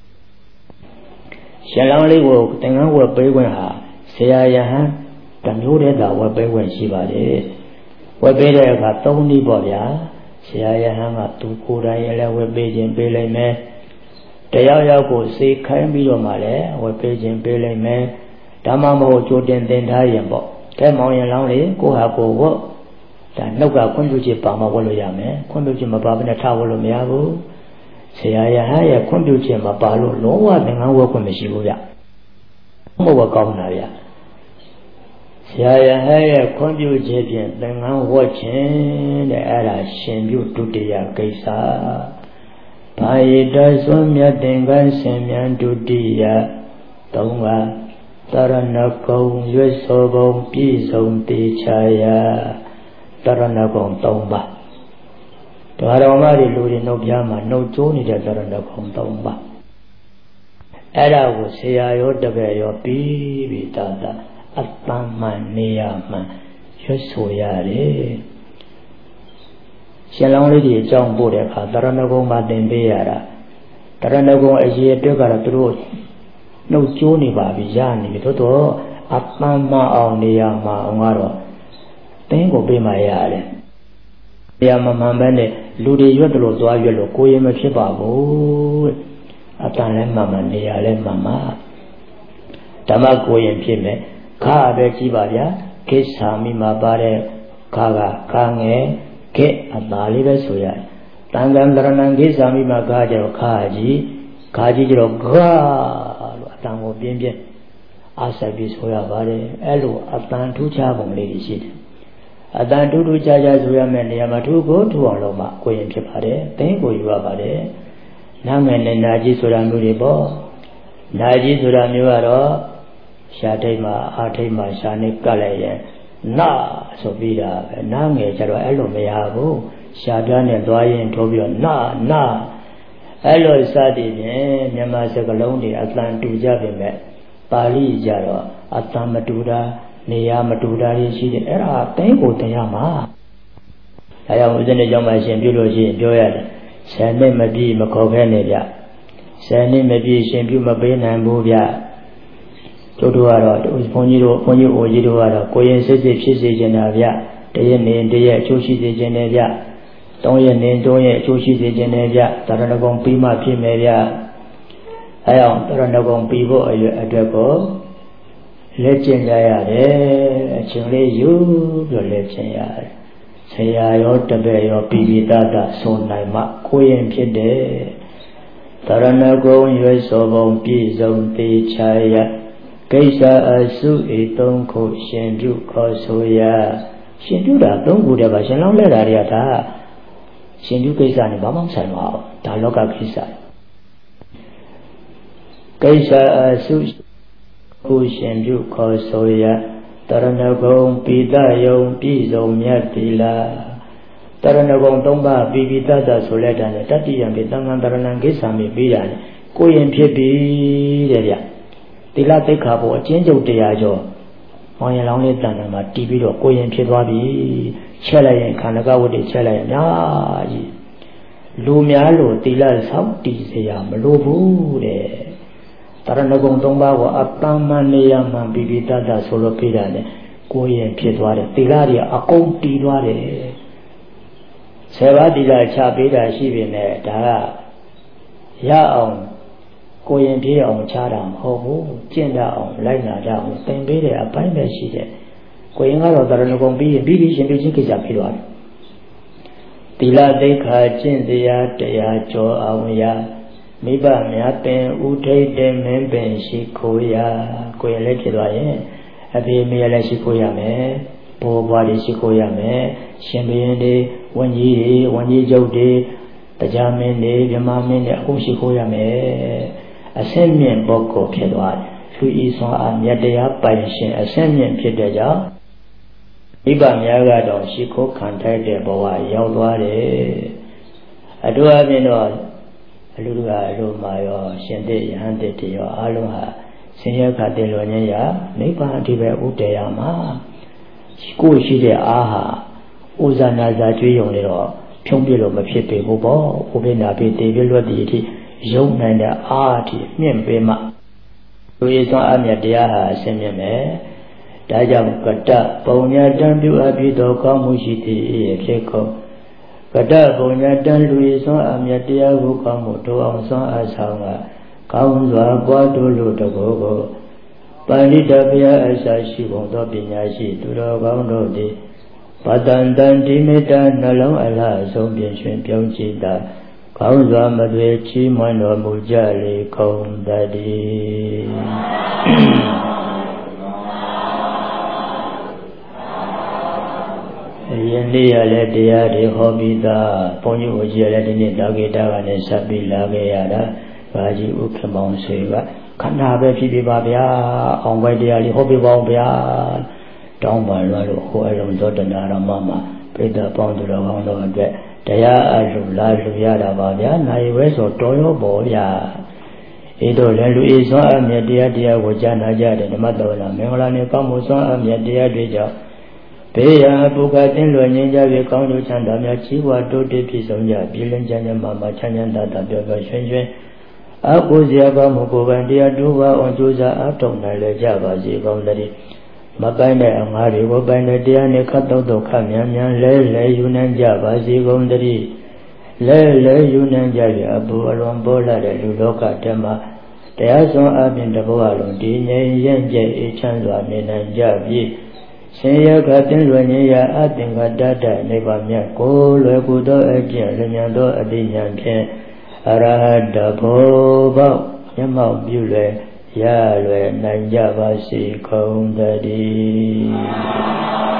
ရှင်လောင်းလေးကိုသင်္ကန်းဝယ်ပေးခွင့်ဟာဆရာယဟန်တမျိုးတည်းသာဝယ်ပေးခွင့်ရှိပါတယ်ဝယ်ပေးတဲ့အခါသုံးနည်းပေါ့ဗျာဆရာယဟန်ကသူကိုယ်တိုင်လည်းဝယ်ပေးခြင်းပေးလိုက်မယ်တယောက်ယောက်ကိုစေခိုင်းပြီးတော့မှလည်းဝယ်ပေးခြင်းပေးလိုက်မယ်ဒါမှမဟုတ်ကြိုတင်သင်ထားရင်ပေါ့အဲမောင်ရင်လောင်းလေးကိုဟာကိုဝတ်ဒါနှုတ်ကခွင့်ပြုချက်ပါမှဝတ်လို့ရမယ်ခွင့်ပြုချက်မပါဘဲနဲ့ထားဝတ်လို့မရဘူးဆရာယဟန်ရဲ့ခွင့်ပြုချက်မပါလို့လုံးဝသင်္ကန်းဝတ်ခွင့်မရှိဘူးဗျမဟုတ်ကောင်းတာဗျဆရာယဟန်ရဲ့ခွင့်ပြုချက်ဖြင့်သင်္ကန်းဝတ်ခြင်းတဲ့အဲ့ဒါရှင်ပြုဒုတိယကိစ္စဘာယတသွမ်းမြတ်သင်္ကန်းရှင်မြန်ဒုတိယသုံးပါးတရဏဂုံရွတ်ဆိုပုံပြည့်စုံတေချာယတရဏဂုံသုံးပါးဒါတော်မတွေလူတွေနှုတ်ပြားမှာနှုတ်ကျိုးနေတဲ့တရဏဂုံသုံးပါးအဲ့ဒါကိုဆရာရောတပည့်ရောပြီးပြီးသားသားအတ္တမှန်နေရမှန်ရွတ်ဆိုရတယ်ရှင်လောင်းလေးတွေအကြောင်းပို့တဲ့အခါတရဏဂုံမှာသင်ပေးရတာတရဏဂုံအရေးအတွက်ကတော့သူတို့နှုတ်ကျိုးနေပါပြီရနေပြီသို့တော့အတ္တမှန်အောင်နေရမှအောင်ကတော့သင်ကိုပေးမှရတယ်တရားမမှန်ပဲနဲ့လူတွေရွတ်တယ်လို့သွားရွတ်လို့ကိုယ်ရင်မဖြစ်ပါဘူးအတန်လည်းမှန်မှန်နေရလည်းမှန်မှဓမ္မကိုယ်ရင်ဖြစ်မယ်ခါပဲကြည့်ပါဗျာကိစ္ဆာမိမှာပါတဲ့ခါကခါငယ်ခေအသာလေးပဲဆိုရတယ်တန်တန်တရဏံကိစ္ဆာမိမှာခါကြတော့ခါကြီးခါကြီးကြတော့ဂါလို့အတန်ကိုပြင်းပြင်းအားဆက်ပြီးဆိုရပါတယ်အဲ့လိုအတန်ထူးခြားပုံလေးရှိတယ်အတန်ထူးထူးခြားခြားဆိုရမယ့်နေရာမှာထူးကိုထူအောင်လို့မှကိုယ်ရင်ဖြစ်ပါတယ်သင်ကိုယူရပါတယ်နာငယ်နဲ့နာကြီးဆိုတာမျိုးတွေပေါ့နာကြီးဆိုတာမျိုးကတော့ရှားထိတ်မှာအားထိတ်မှာရှားနေကတ်လိုက်ရင်နာဆိုပြီးတာပဲနာငယ်ကျတော့အဲ့လိုမရဘူးရှားပြားနဲ့သွားရင်ထိုးပြီးတော့နာနာအဲ့လိုစသည်ဖြင့်မြန်မာစကားလုံးတွေအတန်တူကြပြင်မဲ့ပါဠိကြတော့အတန်မတူတာနေရာမတူတာရှိတယ်အဲ့ဒါတိုင်းကိုတင်ရမှာအဲကြောင့်ဦးဇင်းတို့ကြောင့်မှရှင်ပြုလို့ရှိရင်ပြောရတယ်ဆယ်နှစ်မပြည့်မခေါ်ခဲနဲ့ဗျဆယ်နှစ်မပြည့်ရှင်ပြုမပေးနိုင်ဘူးဗျတို့တို့ကတော့ဘုန်းကြီးတို့ဘုန်းကြီးအိုကြီးတို့ကတော့ကိုရင်စစ်စစ်ဖြစ်စေခြင်းတာဗျတရက်နေတရက်အကျိုးရှိစေခြင်းနဲ့ဗျသုံးရက်နေသုံးရက်အကျိုးရှိစေခြင်းနဲ့ဗျတရဏဂုံပြီးမှဖြစ်မယ်ဗျအဲကြောင့်တရဏဂုံပြီးဖို့အရွယ်အတွက်ကိုလက်ကျင့်ကြရတယ်အချိန်လေးယူပြီးလက်ကျင့်ရတယ်ဆရာရောတပည့်ရောပြီးပြီးသားသားဆုံးနိုင်မှကိုရင်ဖြစ်တယ်တရဏဂုံရွယ်စောပုံပြည့်စုံတေချာယကိစ္စအစုဧသုံးခုရှင်ပြုခေါ်ဆိုရရှင်ပြုတာသုံးခုတည်းပါရှင်လောင်းလဲတာတွေကဒါရှင်ပြုကိစ္စနဲ့ဘာမှမဆိုင်ပါဘူးဒါလောကကိစ္စကိစ္စအစုခုရှင်ပြုခေါ်ဆိုရတရဏဂုံပိတယုံပြည့်စုံမြတ်တိလားတရဏဂုံသုံးပါးပိပိတတဆိုလက်တန်တတိယံပိသံဃံတရဏံကိစ္စမိပြီးရတယ်ကိုရင်ဖြစ်ပြီတဲ့ဗျသီလသိက္ခာပေါ်အကျဉ်းချုပ်တရားကျော်မောင်ရလောင်းလေးတန်တန်မှာတီးပြီးတော့ကိုရင်ဖြစ်သွားပြီချက်လိုက်ရင်ခန္ဓာကဝတ္တိချက်လိုက်ရင်များကြီးလူများလို့သီလဆောက်တည်เสียမလိုဘူးတဲ့တရဏဂုံသုံးပါးကိုအတ္တမနေယမှန်ပိပိတတဆိုလို့ပြတာလေကိုရင်ဖြစ်သွားတယ်သီလတွေအကုန်တည်သွားတယ်ဆယ်ပါးသီလချပေးတာရှိပြီနဲ့ဒါကရအောင်ကိုရင်ပြေးအောင်ချတာမဟုတ်ဘူးကျင့်တတ်အောင်လိုက်နာတတ်အောင်သင်ပေးတဲ့အပိုင်းပဲရှိတယ်ကိုရင်ကတော့တရဏဂုံပြီးရင်ပြီးပြီးရှင်ပြုချင်းကိစ္စပြီးသွားတယ်သီလသိက္ခာကျင့်တရားတရားကျော်အောင်ရမိဘများပင်ဥထိတ်တဲ့မင်းပင်ရှိခိုးရကိုရင်လည်းဖြစ်သွားရင်အဖေမေလည်းရှိခိုးရမယ်ဘိုးဘွားတွေရှိခိုးရမယ်ရှင်ဘုရင်တွေဝန်ကြီးတွေဝန်ကြီးချုပ်တွေတရားမင်းတွေမြမမင်းတွေအကုန်ရှိခိုးရမယ်အဆင့်မြင့်ပုဂ္ဂိုလ်ဖြစ်သွားတယ်သူဤစွာအမြတ်တရားပိုင်ရှင်အဆင့်မြင့်ဖြစ်တဲ့ကြောင့်မိဘများကတော့ရှိခိုးခံထိုက်တဲ့ဘဝရောက်သွားတယ်အထူးအဖြင့်တော့အလူတို့ကအလိုမှာရောရှင်တဲ့ယဟန်တဲ့တရောအားလုံးဟာဆင်းရဲခတ်တဲ့လွန်ခြင်းရာနိဗ္ဗာန်အထိပဲဥတည်ရမှာကိုယ်ရှိတဲ့အားဟာဥဇာနာဇာကျွေးရုံနဲ့တော့ဖြုံးပြလို့မဖြစ်ပေဘူးပေါ့ဥပိ္ပနာပိတေပြလွတ်တည်အထိယုံနိုင်တဲ့အားအထိမြင့်ပေးမှလူရည်စွမ်းအမြတ်တရားဟာအစင်းမြင့်မယ်ဒါကြောင့်ကတ္တပုံညာတံပြုအပ်ပြီးသောကောင်းမှုရှိသည်ဖြစ်ကုန်ကတ္တပုံညာတံလူရည်စွမ်းအမြတ်တရားကိုကောင်းမှုတို့အောင်စွမ်းအားဆောင်ကကောင်းစွာပွားတို့လို့တကောကိုပါဠိတဘုရားအစာရှိပုံသောပညာရှိသူတော်ကောင်းတို့သည်ပတန်တန်ဒီမေတ္တာနှလုံးအလားအဆုံးပြင်ရှင်ပြုံးကြည်တာကောင်းစွာမသွေချီးမွမ်းတော်မူကြလေကုန်တည်းယနေ့ရလည်းတရားတွေဟောပြီးသားဘုန်းကြီးကိုကြည့်ရတဲ့ဒီနေ့တာဂေတာကလည်းဆက်ပြီးလာခဲ့ရတာဘာကြီးဥက္ကမောင်ဆွေကခဏပဲဖြစ်ပြပါဗျာအောင်ပဲတရားလေးဟောပြပါအောင်ဗျာတောင်းပါလို့ဟိုအလုံးသောတနာရမမှာပြိတ္တပေါင်းသူတော်ကောင်းတို့အတွက်တရားအလှလာလှရတာပါဗျာနိုင်ဝဲဆိုတော်ရောပေါ်ဗျာဤတို့လည်းလူဤစွမ်းအမြတ်တရားတရားကိုကြားနာကြတဲ့ဓမ္မတော်လာမင်္ဂလာနဲ့ကောင်းမှုစွမ်းအမြတ်တရားတွေကြောင့်ဘေးရာပုဂ္ဂတင်လွယ်ငြိမ်းကြပြီးကောင်းကျိုးချမ်းသာများချီးပွားတိုးတက်ပြည့်စုံကြပြည်လင်းချမ်းချမ်းမာမာချမ်းချမ်းသာသာပျော်ပျော်ရွှင်ရွှင်အကုဇေကောင်းမှုကိုယ်ပိုင်တရားတို့ပါအောင်ကြိုးစားအထောက်နိုင်လေကြပါစေကောင်းသတည်းမပိုင်းတဲ့အငါးတွေကိုပိုင်းတဲ့တရားနဲ့ခတ်တော့တော့ခတ်မြန်မြန်လဲလဲယူနိုင်ကြပါစေကုန်သတည်းလဲလဲယူနိုင်ကြရအဘူအလွန်ပေါ်လာတဲ့လူလောကဓမ္မတရားစွမ်းအပြင်တဘောအလုံးဒီငြိမ်ရဲ့ကြဲအေးချမ်းစွာနေနိုင်ကြပြီရှင်ရခတင်လွယ်ငြိမ်းရာအသင်္ကတတနိဗ္ဗာန်မြတ်ကိုလွယ်ကူသောအကျင့်လျင်သောအတိညာဖြင့်အရဟတဘောပေါမျက်မှောက်ပြုလွယ်ရလွယ်နိုင်ကြပါစေကုန်သတည်း